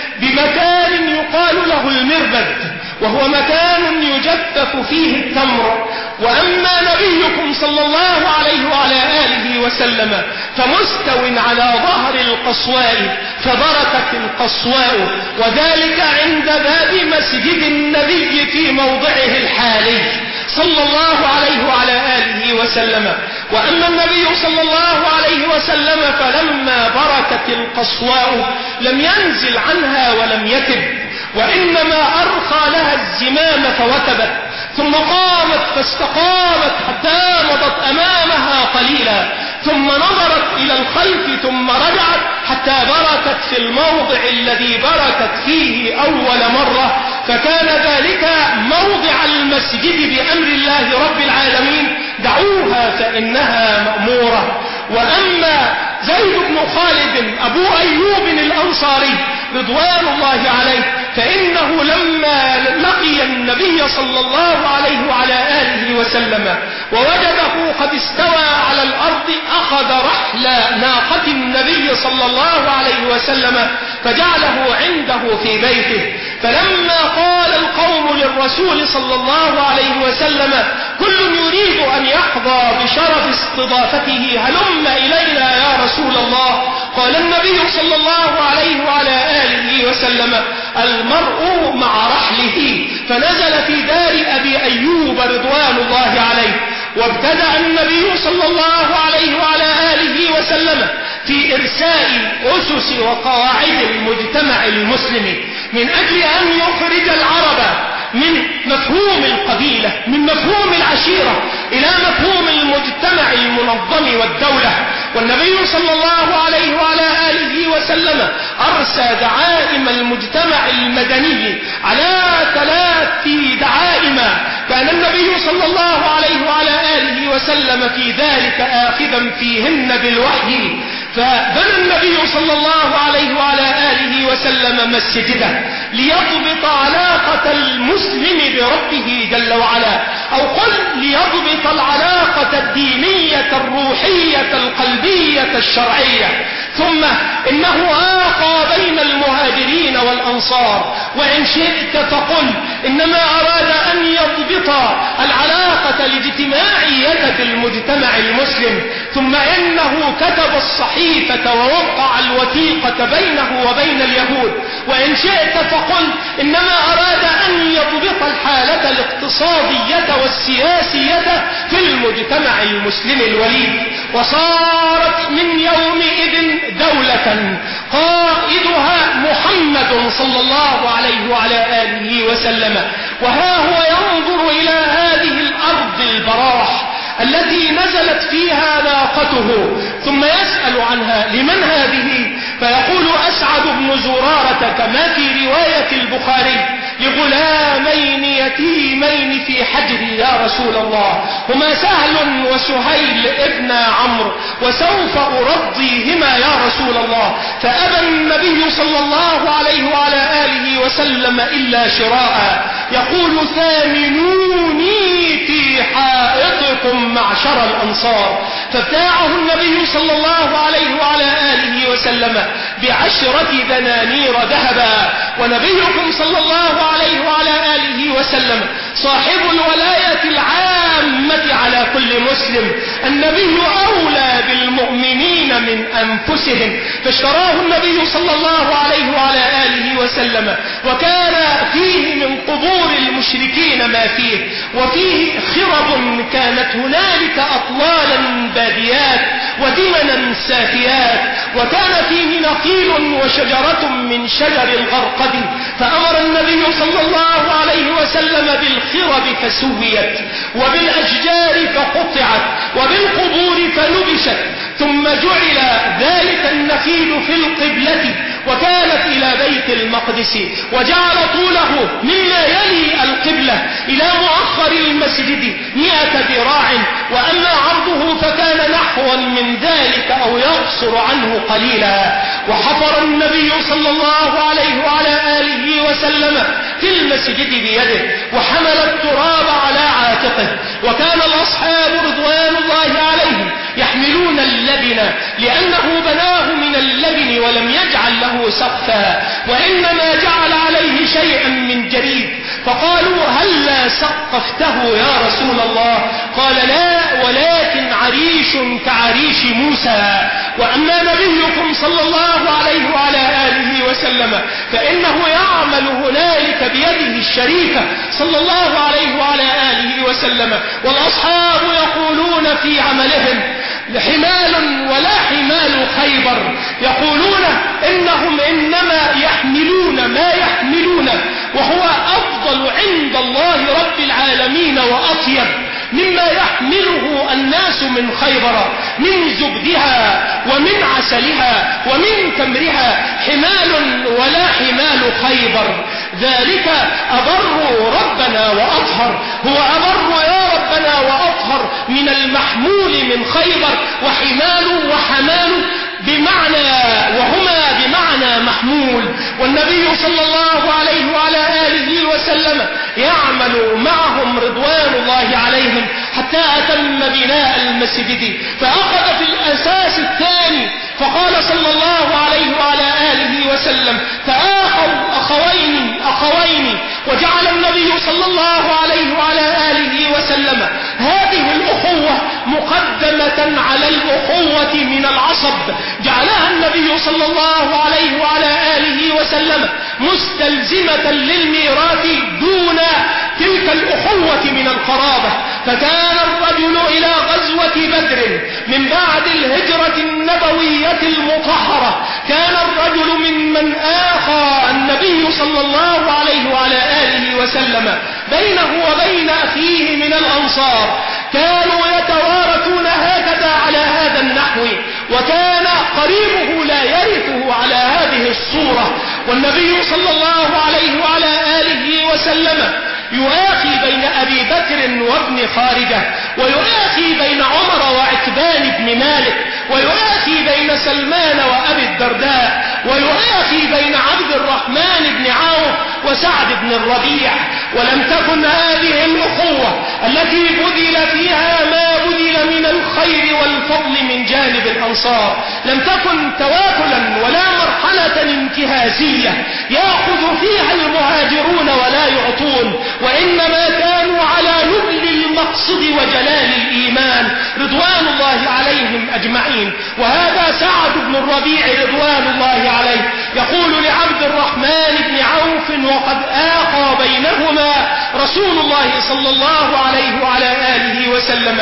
بمكان يقال له المربد، وهو مكان يجفف فيه التمر. وأما نبيكم صلى الله عليه وعلى آله وسلم فمستو على ظهر القصواء فبركت القصواء، وذلك عند باب مسجد النبي في موضعه الحالي صلى الله عليه وعلى آله وسلم. وأما النبي صلى الله عليه وسلم فلما بركت القصواء لم ينزل عنها ولم يتب، وإنما أرخى لها الزمام فوتبت، ثم قامت فاستقامت حتى مضت أمامها قليلا، ثم نظرت إلى الخلف ثم رجعت حتى بركت في الموضع الذي بركت فيه أول مرة، فكان ذلك موضع المسجد بأمر الله رب العالمين، دعوها فإنها مأمورة. وأما زيد بن خالد أبو أيوب الأنصاري رضوان الله عليه فإنه لما لقي النبي صلى الله عليه وعلى آله وسلم ووجده قد استوى على الأرض أخذ رحل ناقة النبي صلى الله عليه وسلم فجعله عنده في بيته، فلما قال القوم للرسول صلى الله عليه وسلم كل يريد أن يحظى بشرف استضافته هلم إلينا يا رسول الله، قال النبي صلى الله عليه وعلى آله وسلم المرء مع رحله، فنزل في دار أبي أيوب رضوان الله عليه. وابتدأ النبي صلى الله عليه وعلى آله وسلم في إرساء أسس وقواعد المجتمع المسلم من أجل أن يخرج العرب من مفهوم القبيلة، من مفهوم العشيرة إلى مفهوم المجتمع المنظم والدولة. والنبي صلى الله عليه وعلى آله وسلم أرسى دعائم المجتمع المدني على ثلاث دعائم كان النبي صلى الله عليه وعلى آله وسلم في ذلك آخذا فيهن بالوحي، فبنى النبي صلى الله عليه وعلى آله وسلم مسجده ليضبط علاقة المسلم بربه جل وعلا، أو قل ليضبط العلاقة الدينية الروحية القلبية الشرعية. ثم إنه آقى بين المهاجرين والأنصار، وإن شئت فقل إنما أراد أن يضبط العلاقة الاجتماعية في المجتمع المسلم، ثم إنه كتب الصحيفة ووقع الوثيقة بينه وبين اليهود. وإن شئت فقل إنما أراد أن يضبط الحالة الاقتصادية والسياسية في المجتمع المسلم الوليد، وصارت من يومئذ دولة قائدها محمد صلى الله عليه وعلى آله وسلم. وها هو ينظر إلى هذه الأرض البراح التي نزلت فيها ناقته، ثم يسأل عنها لمن هذه؟ فيقول أسعد بن زرارة كما في رواية البخاري لغلامين يتيمين في حجري يا رسول الله، هما سهل وسهيل ابن عمرو، وسوف أرضيهما يا رسول الله. فأبى النبي صلى الله عليه وعلى آله وسلم إلا شراء، يقول ثامنوني في حائطكم معشر الأنصار، فابتاعه النبي صلى الله عليه وعلى آله وسلم بعشرة دنانير ذهبا. ونبيكم صلى الله عليه وعلى آله وسلم صاحب الولاية العامة على كل مسلم، النبي أولى بالمؤمنين من أنفسهم، فاشتراه النبي صلى الله عليه وعلى آله وسلم، وكان فيه من قبور المشركين ما فيه، وفيه خرب كانت هنالك أطلالا باديات ودمنا سافيات، وكان فيه نخيل وشجرة من شجر الغرقد، فأمر النبي صلى الله عليه وسلم بالخرب فسويت، وبالأشجار فقطعت، وبالقبور فنبشت، ثم جعل ذلك النخيل في القبلة وكانت إلى بيت المقدس، وجعل طوله مما يلي القبلة إلى مؤخر المسجد مئة ذراع، وأما عرضه فكان نحوا من ذلك أو يقصر عنه قليلا. وحفر النبي صلى الله عليه وعلى آله وسلم في المسجد بيده، وحمل التراب على عاتقه، وكان الأصحاب رضوان الله عليهم يحملون اللبن لأنه بناه من اللبن ولم يجعل له سقفا، وإنما جعل عليه شيئا من جريد، فقالوا هلا سقفته يا رسول الله؟ قال لا، ولكن عريش كعريش موسى. وأما نبيكم صلى الله عليه وعلى آله وسلم فإنه يعمل هنالك بيده الشريفة صلى الله عليه وعلى آله وسلم، والأصحاب يقولون في عملهم حمال ولا حمال خيبر، يقولون إنهم إنما يحملون ما يحملون وهو أفضل عند الله رب العالمين وأطيب مما يحمله الناس من خيبر من زبدها ومن عسلها ومن تمرها، حمال ولا حمال خيبر. ذلك أبر ربنا وأطهر، هو أبر يا ربنا وأطهر من المحمول من خيبر، وحمال وحمال بمعنى وهما بمعنى محمول. والنبي صلى الله عليه وعلى آله وسلم يعمل معهم رضوان الله عليهم حتى أتم بناء المسجد، فأخذ في الأساس الثاني فقال صلى الله عليه وعلى آله وسلم فآخوا أخوين أخوين، وجعل النبي صلى الله عليه وعلى آله وسلم هذه الأخوة مقدمة على الأخوة من العصب، جعلها النبي صلى الله عليه وعلى آله وسلم مستلزمة للميراث دون تلك الأخوة من القرابة. فكان الرجل إلى غزوة بدر من بعد الهجرة النبوية المطهرة، كان الرجل ممن آخى النبي صلى الله عليه وعلى آله وسلم بينه وبين أخيه من الأنصار، كانوا يتوارثون هكذا على هذا النحو، وكان قريبه لا يرثه على هذه الصورة. والنبي صلى الله عليه وعلى آله وسلم يؤاخي بين أبي بكر وابن خارجة، ويؤاخي بين عمر وعتبان بن مالك، ويؤاخي بين سلمان وأبي الدرداء، ويؤاخي بين عبد الرحمن بن عوف وسعد بن الربيع. ولم تكن هذه الأخوة التي بذل فيها ما بذل من الخير والفضل من جانب الأنصار، لم تكن تواكلا ولا مرحلة انتهازية يأخذ فيها المهاجرون ولا يعطون، وإنما كانوا على نبل المقصد وجلال الإيمان رضوان الله عليهم أجمعين. وهذا سعد بن الربيع رضوان الله عليه يقول لعبد الرحمن بن عوف وقد آخى بينهما رسول الله صلى الله عليه وعلى آله وسلم: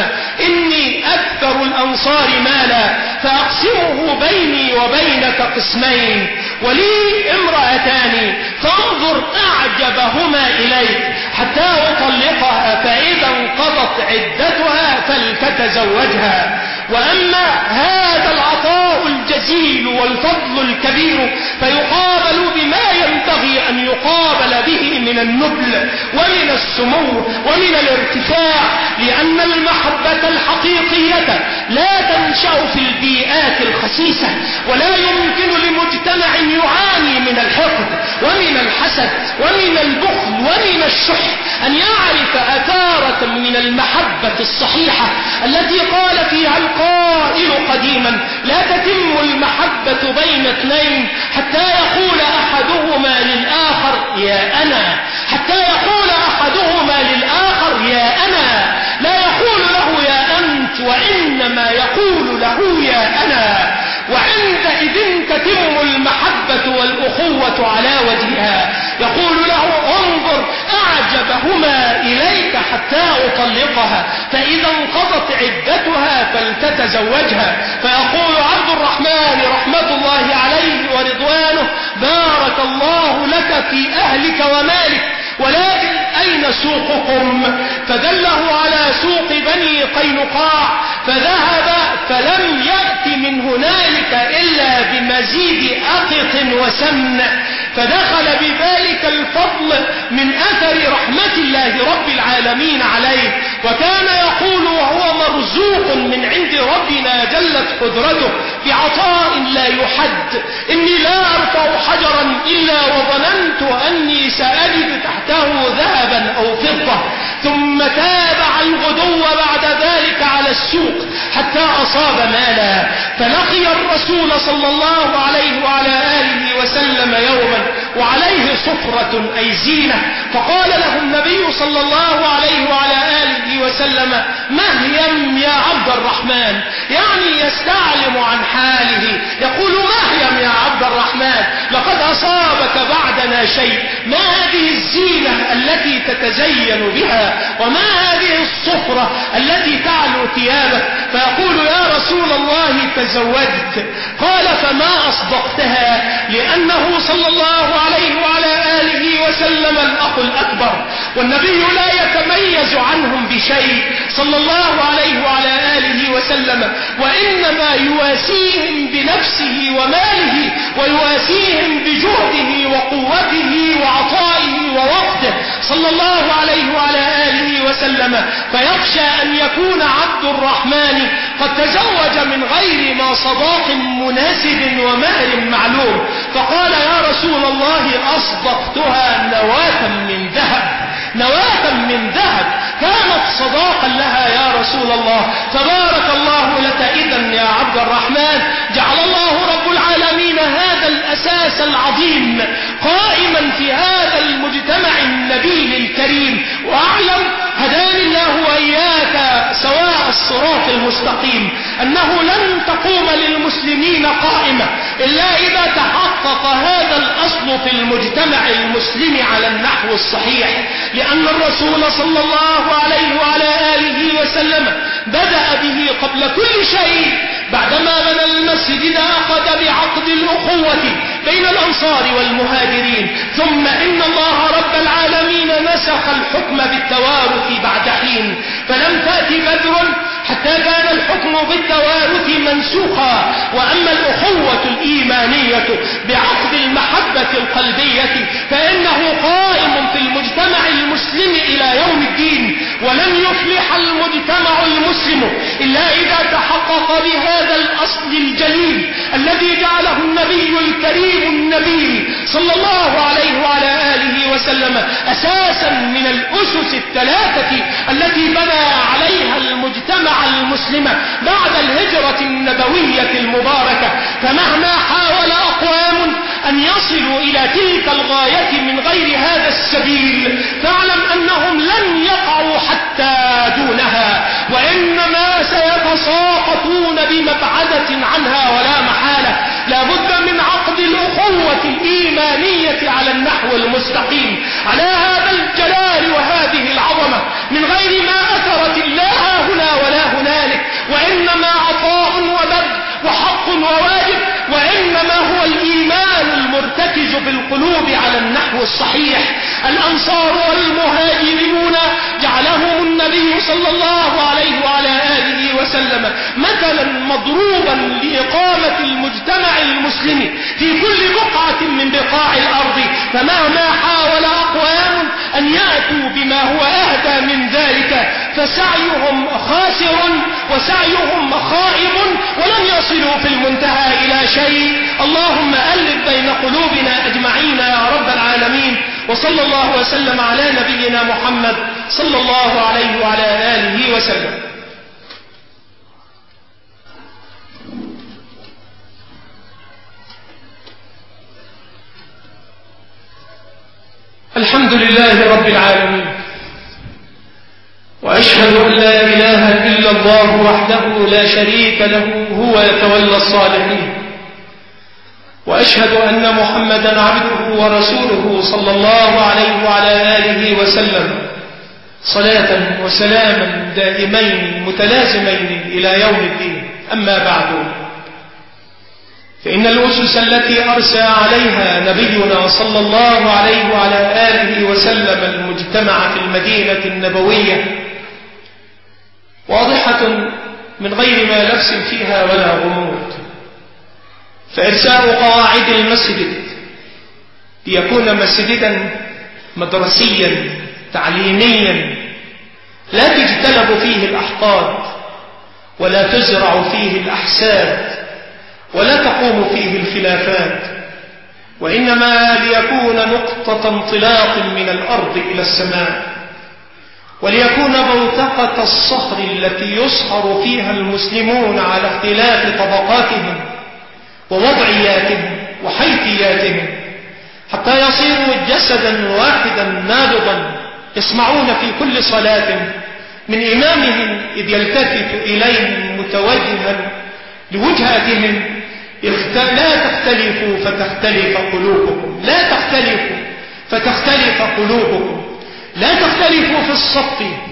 إني أكثر الأنصار مالا فأقسمه بيني وبينك قسمين، ولي امرأتان فانظر أعجبهما إليك حتى أطلقها، فإذا انقضت عدتها فلتتزوجها. وأما هذا العطاء الجزيل والفضل الكبير فيقابل بما ينبغي أن يقابل به من النبل ومن السمو ومن الارتفاع، لأن المحبة الحقيقية لا تنشأ في البيئات الخسيسة، ولا يمكن لمجتمع يعاني من الحقد ومن الحسد ومن البخل ومن الشح أن يعرف أثارة من المحبة الصحيحة التي قال فيها القائل قديما: لا تتم المحبة بين اثنين حتى يقول أحدهما للآخر يا أنا، حتى يقول أحدهما للآخر يا أنا، لا يقول له يا أنت، وإنما يقول له يا أنا. وعندئذ تتم المحبة والأخوة على وجهها. يقول له: انظر أعجبهما إليك حتى أطلقها، فإذا انقضت عدتها فلتتزوجها. فيقول عبد الرحمن رحمة الله عليه ورضوانه: بارك الله لك في أهلك ومالك، ولكن أين سوقكم؟ فدله على سوق بني قينقاع، فذهب فلم يأت من هنالك إلا بمزيد أقط وسمن، فدخل بذلك الفضل من أثر رحمة الله رب العالمين عليه. وكان يقول وهو مرزوق من عند ربنا جلت قدرته بعطاء لا يحد: إني لا أرفع حجرا إلا وظننت أني سأجد تحته ذهبا أو فضة، ثم تابع الغدو بعد ذلك على السوق حتى أصاب مالا، فلقي الرسول صلى الله عليه وعلى آله وسلم يوما وعليه صفرة أي زينة، فقال له النبي صلى الله عليه وعلى آله وسلم: مهيم يا عبد الرحمن، يعني يستعلم عن حاله، يقول: مهيم يا عبد الرحمن، لقد أصابك بعدنا شيء، ما هذه الزينة التي تتزين بها، وما هذه الصفرة التي تعلو ثيابك فيقول يا رسول الله تزوجت. قال فما أصدقتها؟ لأنه صلى الله عليه وعلى آله وسلم الأخ الأكبر، والنبي لا يتميز عنهم بشيء صلى الله عليه وعلى آله وسلم، وإنما يواسيهم بنفسه وماله، ويواسيهم بجهده وقوته وعطائه ووقته صلى الله عليه وعلى آله وسلم. فيخشى أن يكون عبد الرحمن قد تزوج من غير ما صداق مناسب ومهر معلوم، فقال يا رسول الله أصدقتها نواة من ذهب، نواة من ذهب كانت صداقا لها يا رسول الله. فبارك الله لك إذن يا عبد الرحمن، جعل الله رب العالمين هذا الأساس العظيم قائما في هذا المجتمع النبيل الكريم. وأعلم هداني الله وإياك سواء الصراط المستقيم أنه لن تقوم للمسلمين قائمة إلا إذا تحقق هذا الأصل في المجتمع المسلم على النحو الصحيح، لأن الرسول صلى الله عليه وعلى آله وسلم بدأ به قبل كل شيء. بعدما بنى المسجد أخذ بعقد الأخوة بين الأنصار والمهاجرين، ثم إن الله رب العالمين نسخ الحكم بالتوارث بعد حين، فلم تأتي بدر حتى كان الحكم بالتوارث منسوخا. وأما الأخوة الإيمانية بعقد المحبة القلبية فإنه قائم في المجتمع المسلم إلى يوم الدين، ولن يفلح المجتمع المسلم إلا إذا تحقق بهذا الأصل الجليل الذي جعله النبي الكريم النبي صلى الله عليه وعلى آله وسلم أساسا من الأسس الثلاثة التي بنى عليها المجتمع المسلم بعد الهجرة النبوية المباركة. فمهما حاول أقوام أن يصلوا إلى تلك الغاية من غير هذا السبيل فاعلم أنهم لن يقعوا حتى دونها، وإنما سيتساقطون بمبعدة عنها ولا محالة. لا بد من عقد الأخوة الإيمانية على النحو المستقيم، على هذا الجلال وهذه العظمة، من غير ما أثرت الله هنا ولا هنالك، وإنما عطاء وبذل وحق وواجب، وإنما هو الإيمان المرتكز بالقلوب على النحو الصحيح. الأنصار والمهاجرون جعلهم النبي صلى الله عليه وعلى آله وسلم مثلا مضروبا لإقامة المجتمع المسلم في كل بقعة من بقاع الأرض. فمهما حاول أقوام أن يأتوا بما هو أهدى من ذلك فسعيهم خاسر وسعيهم خائب ولن يصلوا في المنتهى إلى شيء. اللهم ألف بين قلوبنا أجمعين يا رب العالمين، وصلى الله وسلم على نبينا محمد صلى الله عليه وعلى آله وسلم. الحمد لله رب العالمين، وأشهد أن لا إله إلا الله وحده لا شريك له هو يتولى الصالحين، وأشهد أن محمدا عبده ورسوله صلى الله عليه وعلى آله وسلم صلاة وسلاما دائمين متلازمين إلى يوم الدين. أما بعد، فإن الأسس التي أرسى عليها نبينا صلى الله عليه وعلى آله وسلم المجتمع في المدينة النبوية واضحة من غير ما لبس فيها ولا غموض. فإرساء قواعد المسجد ليكون مسجدا مدرسيا تعليميا لا تجتلب فيه الأحقاد ولا تزرع فيه الأحساد ولا تقوم فيه الخلافات، وإنما ليكون نقطة انطلاق من الأرض إلى السماء، وليكون بوتقة الصخر التي يصهر فيها المسلمون على اختلاف طبقاتهم ووضعياتهم وحيثياتهم حتى يصيروا جسدا واحدا نابضا يسمعون في كل صلاة من إمامهم إذ يلتفت إليهم متوجها لوجهاتهم لا تختلفوا فتختلف قلوبكم، لا تختلفوا فتختلف قلوبكم، لا تختلفوا في الصف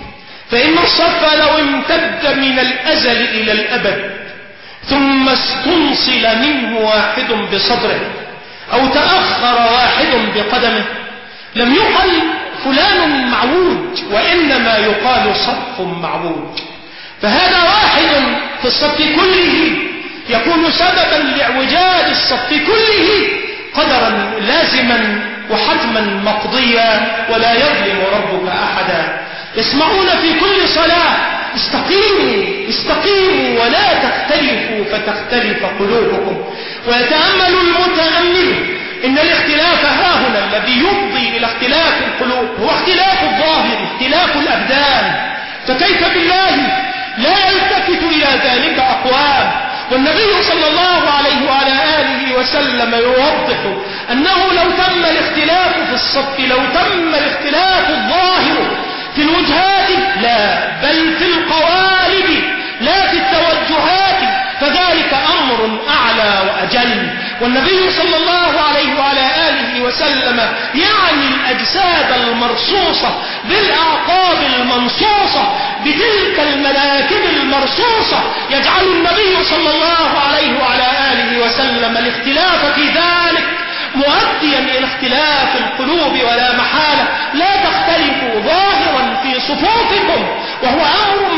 فإن الصف لو امتد من الأزل إلى الأبد ثم استنصل منه واحد بصدره أو تأخر واحد بقدمه لم يقل فلان معوج، وإنما يقال صف معوج. فهذا واحد في الصف كله يكون سببا لاعوجاج الصف كله قدرا لازما وحتما مقضيا، ولا يظلم ربك أحدا. يسمعون في كل صلاة استقيموا استقيموا ولا تختلفوا فتختلف قلوبكم. ويتأمل المتأمل إن الاختلاف هاهنا الذي يفضي إلى اختلاف القلوب هو اختلاف الظاهر، اختلاف الأبدان. فكيف بالله لا يلتفت إلى ذلك أقوام؟ والنبي صلى الله عليه وعلى آله وسلم يوضح أنه لو تم الاختلاف في الصف، لو تم الاختلاف الظاهر في الوجهات لا بل في القوالب لا في التوجهات، فذلك أمر أعلى وأجل. والنبي صلى الله عليه وعلى آله وسلم يعني الأجساد المرصوصة بالأعقاب المنصوصة بتلك المناكب المرصوصة، يجعل النبي صلى الله عليه وعلى آله وسلم الاختلاف في ذلك مؤديا إلى اختلاف القلوب ولا محالة. لا تختلفوا ظاهرا في صفوفكم، وهو أمر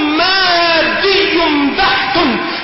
مادي بحت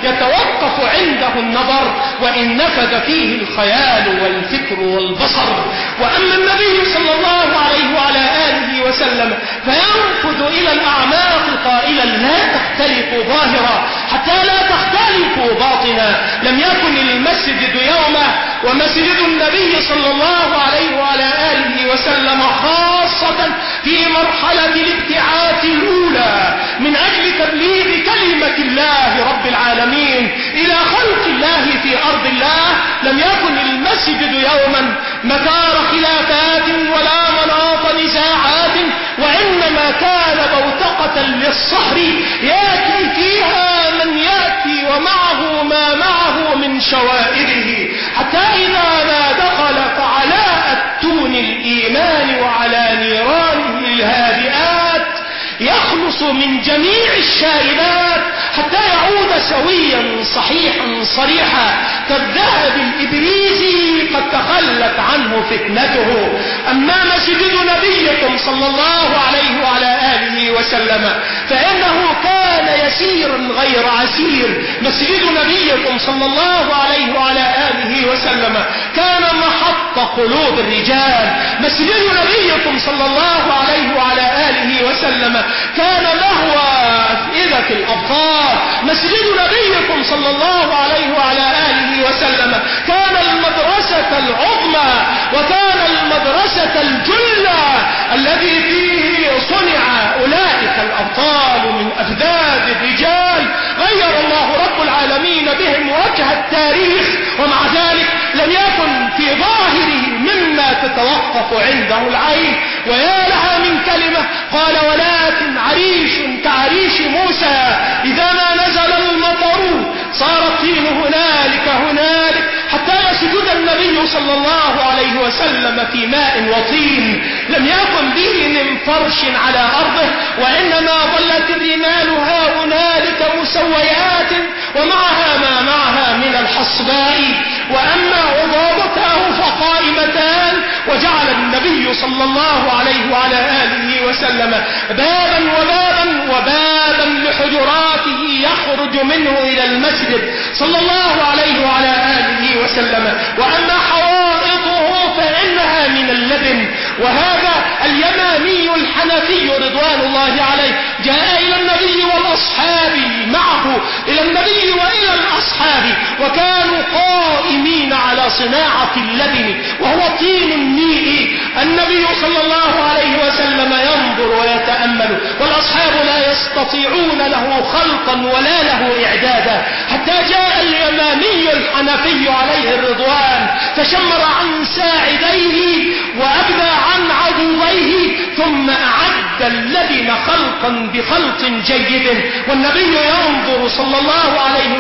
يتوقف عنده النظر وإن نفذ فيه الخيال والفكر والبصر. وأما النبي صلى الله عليه وعلى آله وسلم فينفذ إلى الأعماق قائلا لا تختلفوا ظاهرا حتى لا تختلفوا باطنا. لم يكن المسجد يوما ومسجد النبي صلى الله عليه وعلى آله وسلم خاصة في مرحلة الابتعاث الأولى من أجل تبليغ كلمة الله رب العالمين إلى خلق الله في أرض الله. لم يكن المسجد يوما مكار خلافات ولا مناط نزاعات، وإنما كان بوتقة للصهر يأتي فيها من يأتي ومعه ما معه من شوائره، حتى إذا ما دخل فعلاء التون الإيمان وعلى نيرانه الهادئات يخلص من جميع الشائبات حتى يعود سويا صحيحا صريحا كالذهب الإبريزي قد تخلت عنه فتنته. أما مسجد نبيكم صلى الله عليه وعلى آله وسلم فإنه كان يسيرا غير عسير. مسجد نبيكم صلى الله عليه وعلى آله وسلم كان محط قلوب الرجال. مسجد نبيكم صلى الله عليه وعلى آله وسلم كان لهو أفئدة الأبطال. مسجد نبيكم صلى الله عليه وعلى آله وسلم كان المدرسة العظمى وكان المدرسة الجلة الذي فيه صنع أولئك الأبطال من أفداد الرجال غير الله رب العالمين بهم وجه التاريخ. ومع ذلك لم يكن في ظاهره مما تتوقف عنده العين. ويا لها من كلمة قال ولكن عريش كعريش موسى إذا ما نزل المطر صار الطين هنالك هنالك، حتى يسجد النبي صلى الله عليه وسلم في ماء وطين لم يكن به من فرش على أرضه، وإنما ظلت الرمال ها هنالك مسويات ومعها ما معها من الحصباء، وأما عضابته فقائمتان. وجعل النبي صلى الله عليه وعلى آله وسلم بابا وبابا وبابا لحجراته يخرج منه إلى المسجد صلى الله عليه وعلى آله وسلم. وأما حوائطه فإنها من اللبن. وهذا اليماني الحنفي رضوان الله عليه جاء إلى النبي والأصحاب معه، إلى النبي وإلى الأصحاب، وكانوا قائمين على صناعة اللبن وهو طين النيء. النبي صلى الله عليه وسلم ينظر ويتأمل، والأصحاب لا يستطيعون له خلقا ولا له إعدادا، حتى جاء اليماني الحنفي عليه الرضوان فشمر عن ساعديه وأبدى عن عضويه ثم أعد اللبن خلقا بخلق جيد. والنبي ينظر صلى الله عليه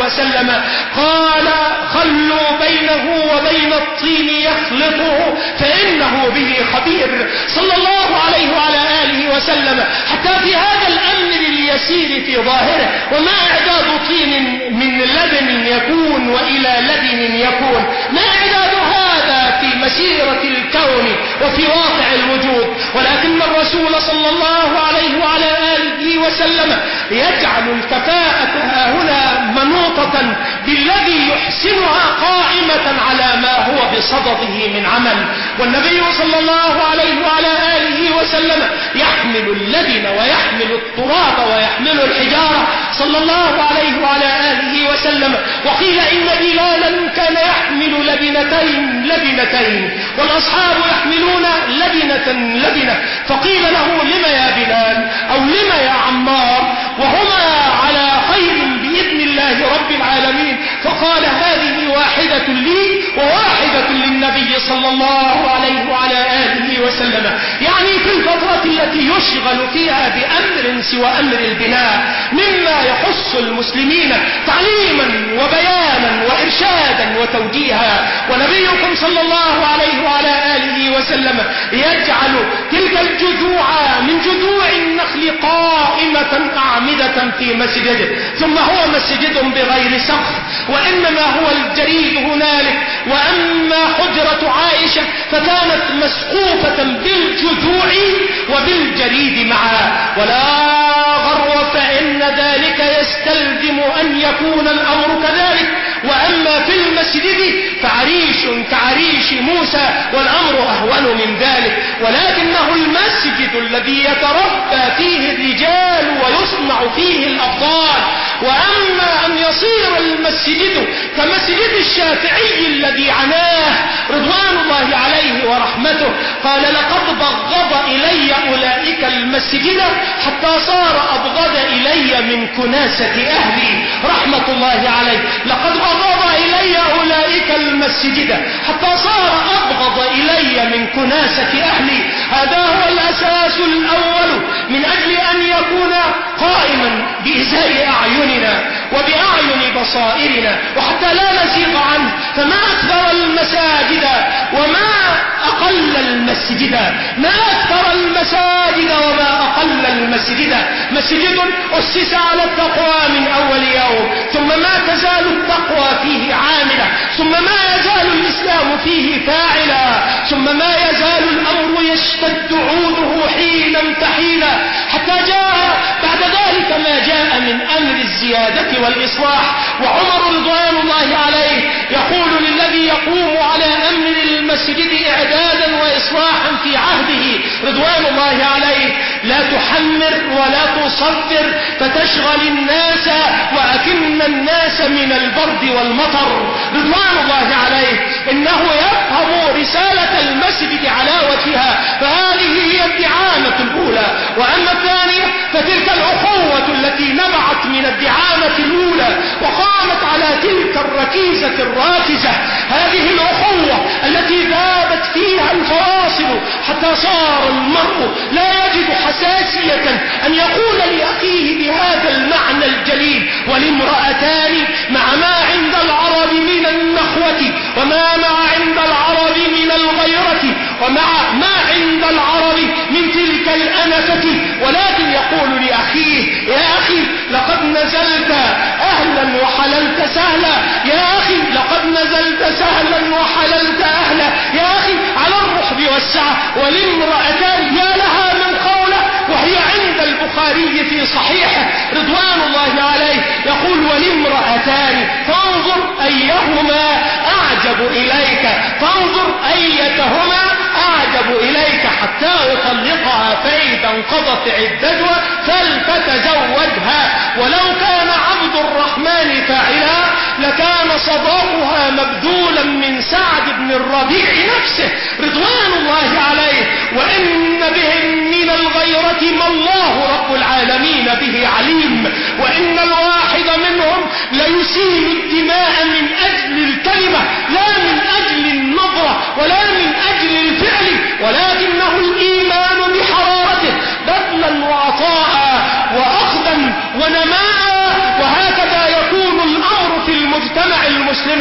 وسلم قال خلوا بينه وبين الطين يخلطه فإنه به خبير صلى الله عليه وعلى آله وسلم. حتى في هذا الأمر اليسير في ظاهره، وما إعداد طين من لبن يكون وإلى لبن يكون، ما إعداد هذا في مسيرة الكون وفي واقع الوجود، ولكن الرسول صلى الله عليه وعلى آله وسلم يجعل الكفاءة هنا منوطة بالذي يحسنها قائمة على ما هو بصدده من عمل. والنبي صلى الله عليه وعلى آله وسلم يحمل اللبن ويحمل التراب ويحمل الحجارة صلى الله عليه وعلى آله وسلم. وقيل إن بلالا كان يحمل لبنتين لبنتين والأصحاب يحملون لبنة لبنة، فقيل له لما يا بلال أو لما يا عمار وهما على خير بإذن الله رب العالمين؟ فقال هذه واحدة لي وواحدة للنبي صلى الله عليه وعلى آله وسلم. يعني في الفترة التي يشغل فيها بأمر سوى أمر البناء مما يخص المسلمين تعليما وبيانا وإرشادا وتوجيها. ونبيكم صلى الله عليه وعلى آله وسلم يجعل تلك الجذوع من جذوع النخل قائمة أعمدة في مسجده، ثم هو مسجد بغير سقف وإنما هو الجريد هنالك. وأما حجرة عائشة فكانت مسقوفة بالجذوع وبالجريد معا. ولا غرو فإن ذلك يستلزم أن يكون الأمر كذلك. وأما في المسجد فعريش كعريش موسى والأمر أهون من ذلك، ولكنه المسجد الذي يتربى فيه الرجال ويصنع فيه الأبطال. وأما أن يصير المسجد كمسجد الشافعي الذي عناه رضوان الله عليه ورحمته، قال لقد بغض إلي أولئك المسجد حتى صار أبغض إلي من كناسة أهلي رحمة الله عليه. لقد بغض إلي أولئك المسجد حتى صار أبغض إلي من كناسة أهلي. هذا هو الأساس الأول من أجل أن يكون قائما بإزاء أعيننا وبأعين بصائرنا وحتى لا نزيغ عنه. فما أكثر المساجد وما أقل المسجد، ما أكثر المساجد وما أقل المسجد. مسجد أسس على التقوى من أول يوم، ثم ما تزال التقوى فيه عاملة، ثم ما يزال الإسلام فيه فاعلا، ثم ما يزال الأمر يشتد عوده حينا تحينا، حتى جاء بعد ذلك ما جاء من أمر الزيادة والإصلاح. وعمر رضوان الله عليه يقول للذي يقوم على أمر المسجد إعدادا وإصلاحا في عهده رضوان الله عليه: لا تحمر ولا تصفر فتشغل الناس وأكن الناس من البرد والمطر رضوان الله عليه. إنه يفهم رسالة المسجد على وجهها، فهذه هي الدعامة الأولى. وأما الثانية فتلك الأخوة التي نبعت من الدعامة الأولى وقامت على تلك الركيزة الراكزة، هذه الأخوة التي ذابت فيها الفواصل حتى صار المرء لا يجد حساسية أن يقول لأخيه بهذا المعنى الجليل: والامرأتان مع ما عند العرب من النخوة وما ما عند العرب من الغيرة ومع ما عند العرب من تلك الأنفة. ولكن يقول لأخيه: يا أخي لقد نزلت أهلا وحللت سهلا، يا أخي لقد نزلت سهلا وحللت أهلا، يا أخي على الرحب والسعة. والامرأتان يا لها من قوله، وهي عند البخاري في صحيحه رضوان الله عليه يقول: والامرأتان فانظر أيهما أعجب إليك، فانظر أيتهما أعجب إليك حتى يطلقها فإذا انقضت عدتها فلتتزوجها. ولو كان عبد الرحمن فاعلا لكان صداقها مبذولا من سعد بن الربيع نفسه رضوان الله عليه. وإن بهم من الغيرة ما الله رب العالمين به عليم. وإن الواحد منهم ليسيل الدماء من أجل الكلمة لا من أجل النظرة ولا من أجل الفعل، ولكنه الإيمان بحرارته بذلا وعطاء وأخذا ونماء. وهكذا يكون الأمر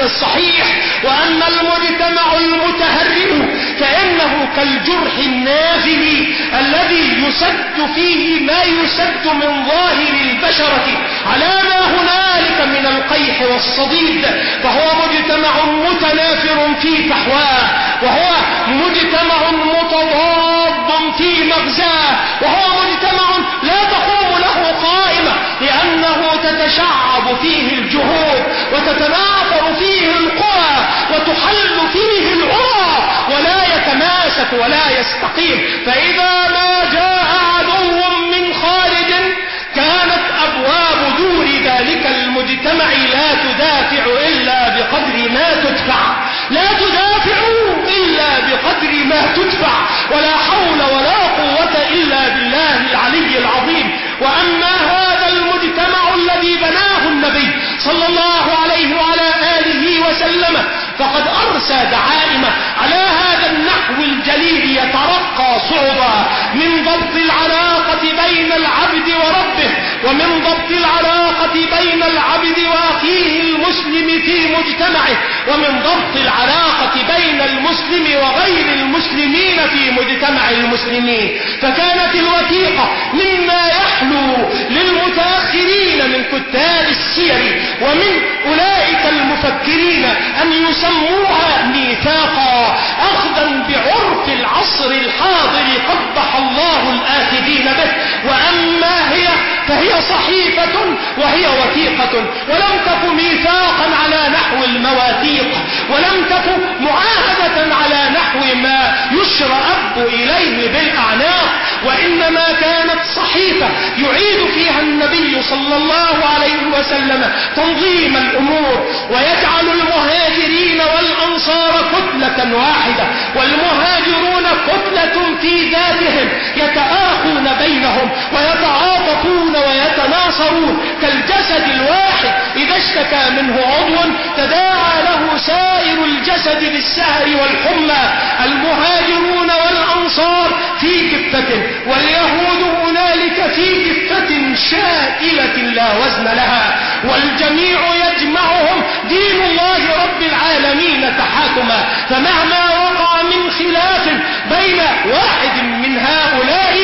الصحيح. وأما المجتمع المتهرم فإنه كالجرح النافذ الذي يسد فيه ما يسد من ظاهر البشرة على ما هنالك من القيح والصديد، فهو مجتمع متنافر في فحواه، وهو مجتمع متضاد في مغزاه، وهو مجتمع لا تقوم له قائمة، لأنه تتشعب فيه الجهود وتتناثر فيه القوى وتحل فيه العرى، ولا يتماسك ولا يستقيم. فإذا ما جاء عدو من خارج كانت أبواب دور ذلك المجتمع لا تدافع إلا بقدر ما تدفع، لا تدافع إلا بقدر ما تدفع، ولا حول ولا قوة إلا بالله العلي العظيم. وأما هذا المجتمع الذي بناه النبي صلى الله عليه وعلى آله وسلم فقد أرسى دعائم على هذا النحو الجليل يترقى صعبا من ضبط العلاقة بين العبد وربه، ومن ضبط العلاقة بين العبد وأخيه المسلم في مجتمعه، ومن ضبط العلاقة بين المسلم وغير المسلمين في مجتمع المسلمين. فكانت الوثيقة مما يحلو للمتأخرين من كتاب السير ومن أولئك المفكرين أن يسموها ميثاقا، أخذا بعرف العصر الحاضر قبح الله الآخذين به. وأما هي فهي صحيفة وهي وثيقة، ولم تك ميثاقا على نحو المواثيق، ولم تك معاهدة على نحو ما يشرأب إليه بالأعناق، وإنما كانت صحيفة يعيد فيها النبي صلى الله عليه وسلم تنظيم الأمور، ويجعل المهاجرين والأنصار كتلة واحدة، والمهاجرون كتلة في ذاتهم يتآخون بينهم ويتعاطفون ويتناصرون كالجسد الواحد، إذا اشتكى منه عضو تداعى له سائر الجسد بالسهر والحمى. المهاجرون والأنصار في كفة، واليهود هنالك في كفة شائلة لا وزن لها، والجميع يجمعهم دين الله رب العالمين تحاكما. فمهما وقع من خلاف بين واحد من هؤلاء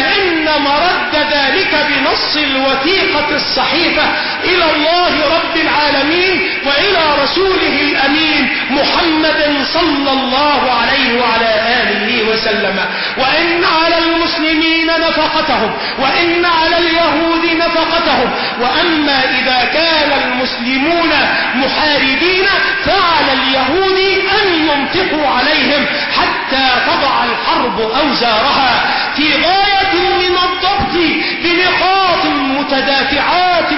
فإن مرد ذلك بنص الوثيقة الصحيفة إلى الله رب العالمين وإلى رسوله الأمين محمد صلى الله عليه وعلى آله وسلم. وإن على المسلمين نفقتهم، وإن على اليهود نفقتهم. وأما إذا كان المسلمون محاربين فعلى اليهود أن ينفقوا عليهم حتى تضع الحرب أوزارها، في غاية من الضبط بنقاط متدافعات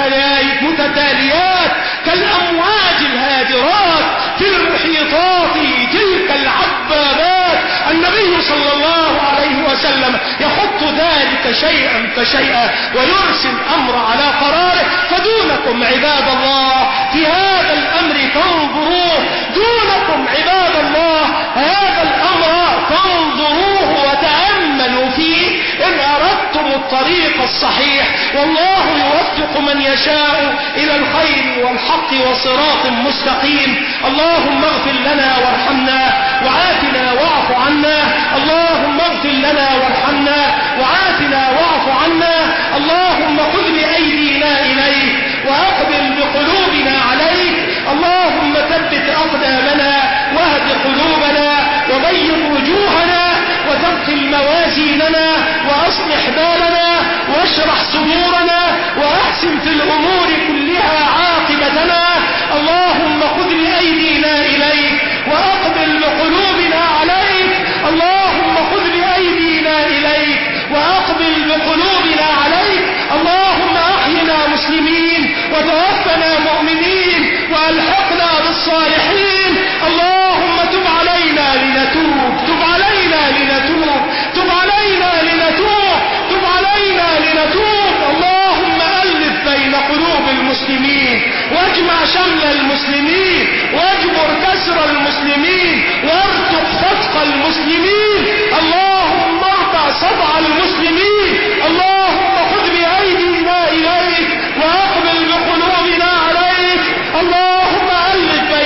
متتاليات كالأمواج الهادرات في المحيطات تلك العبابات. النبي صلى الله عليه وسلم يخط ذلك شيئا فشيئا ويرسل الأمر على قراره. فدونكم عباد الله في هذا الأمر فانظروه، دونكم عباد الله هذا الأمر فانظروه وتأملوا فيه إن أردتم الطريق الصحيح، والله يوفق من يشاء إلى الخير والحق وصراط مستقيم. اللهم اغفر لنا وارحمنا وعافنا واعف عنا، اللهم اغفر لنا وارحمنا وعافنا واعف عنا. اللهم خذ بأيدينا إليك وأقبل بقلوبنا عليك، اللهم ثبت أقدامنا واهد قلوبنا وبيض وجوهنا وثقل موازيننا وأصلح بالنا واشرح صدورنا وأحسن في الأمور كلها عاقبتنا. اللهم خذ بأيدينا إليك وأقبل بقلوبنا عليك، اللهم خذ بأيدينا إليك وأقبل بقلوبنا عليك. اللهم أحينا مسلمين وتوفنا مؤمنين وألحقنا بالصالحين. اللهم تب علينا لنتوب، تب علينا لنتوب، تب علينا لنتوب، تب علينا لنتوب. اللهم ألف بين قلوب المسلمين واجمع شمل المسلمين واجبر كسر المسلمين وارتق فتق المسلمين. اللهم ارفع صدع المسلمين. اللهم خذ بأيدينا إليك وأقبل بقلوبنا عليك. اللهم ألف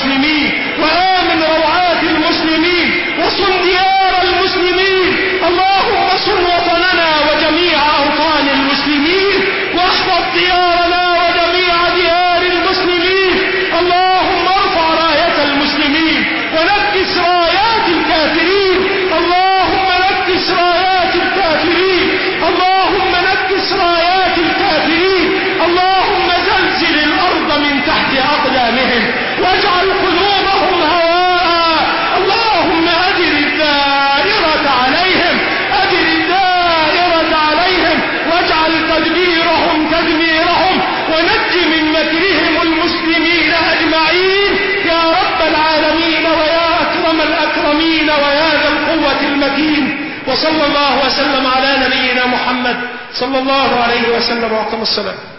المسلمين، وآمن روعات المسلمين، وصن ديار المسلمين. اللهم صن وطننا وجميع أوطان المسلمين، واحفظ ديارنا وجميع ديار المسلمين. اللهم ارفع راية المسلمين ونكس رايات الكافرين. اللهم نكس رايات الكافرين. اللهم نكس رايات الكافرين. اللهم زلزل الأرض من تحت أقدامهم واجعل قلوبهم هواء. اللهم أدر الدائرة عليهم، أدر الدائرة عليهم، واجعل تدبيرهم تدميرهم، ونج من مكرهم المسلمين أجمعين يا رب العالمين ويا أكرم الأكرمين ويا ذا القوة المتين. وصلى الله وسلم على نبينا محمد صلى الله عليه وسلم وأقم الصلاة.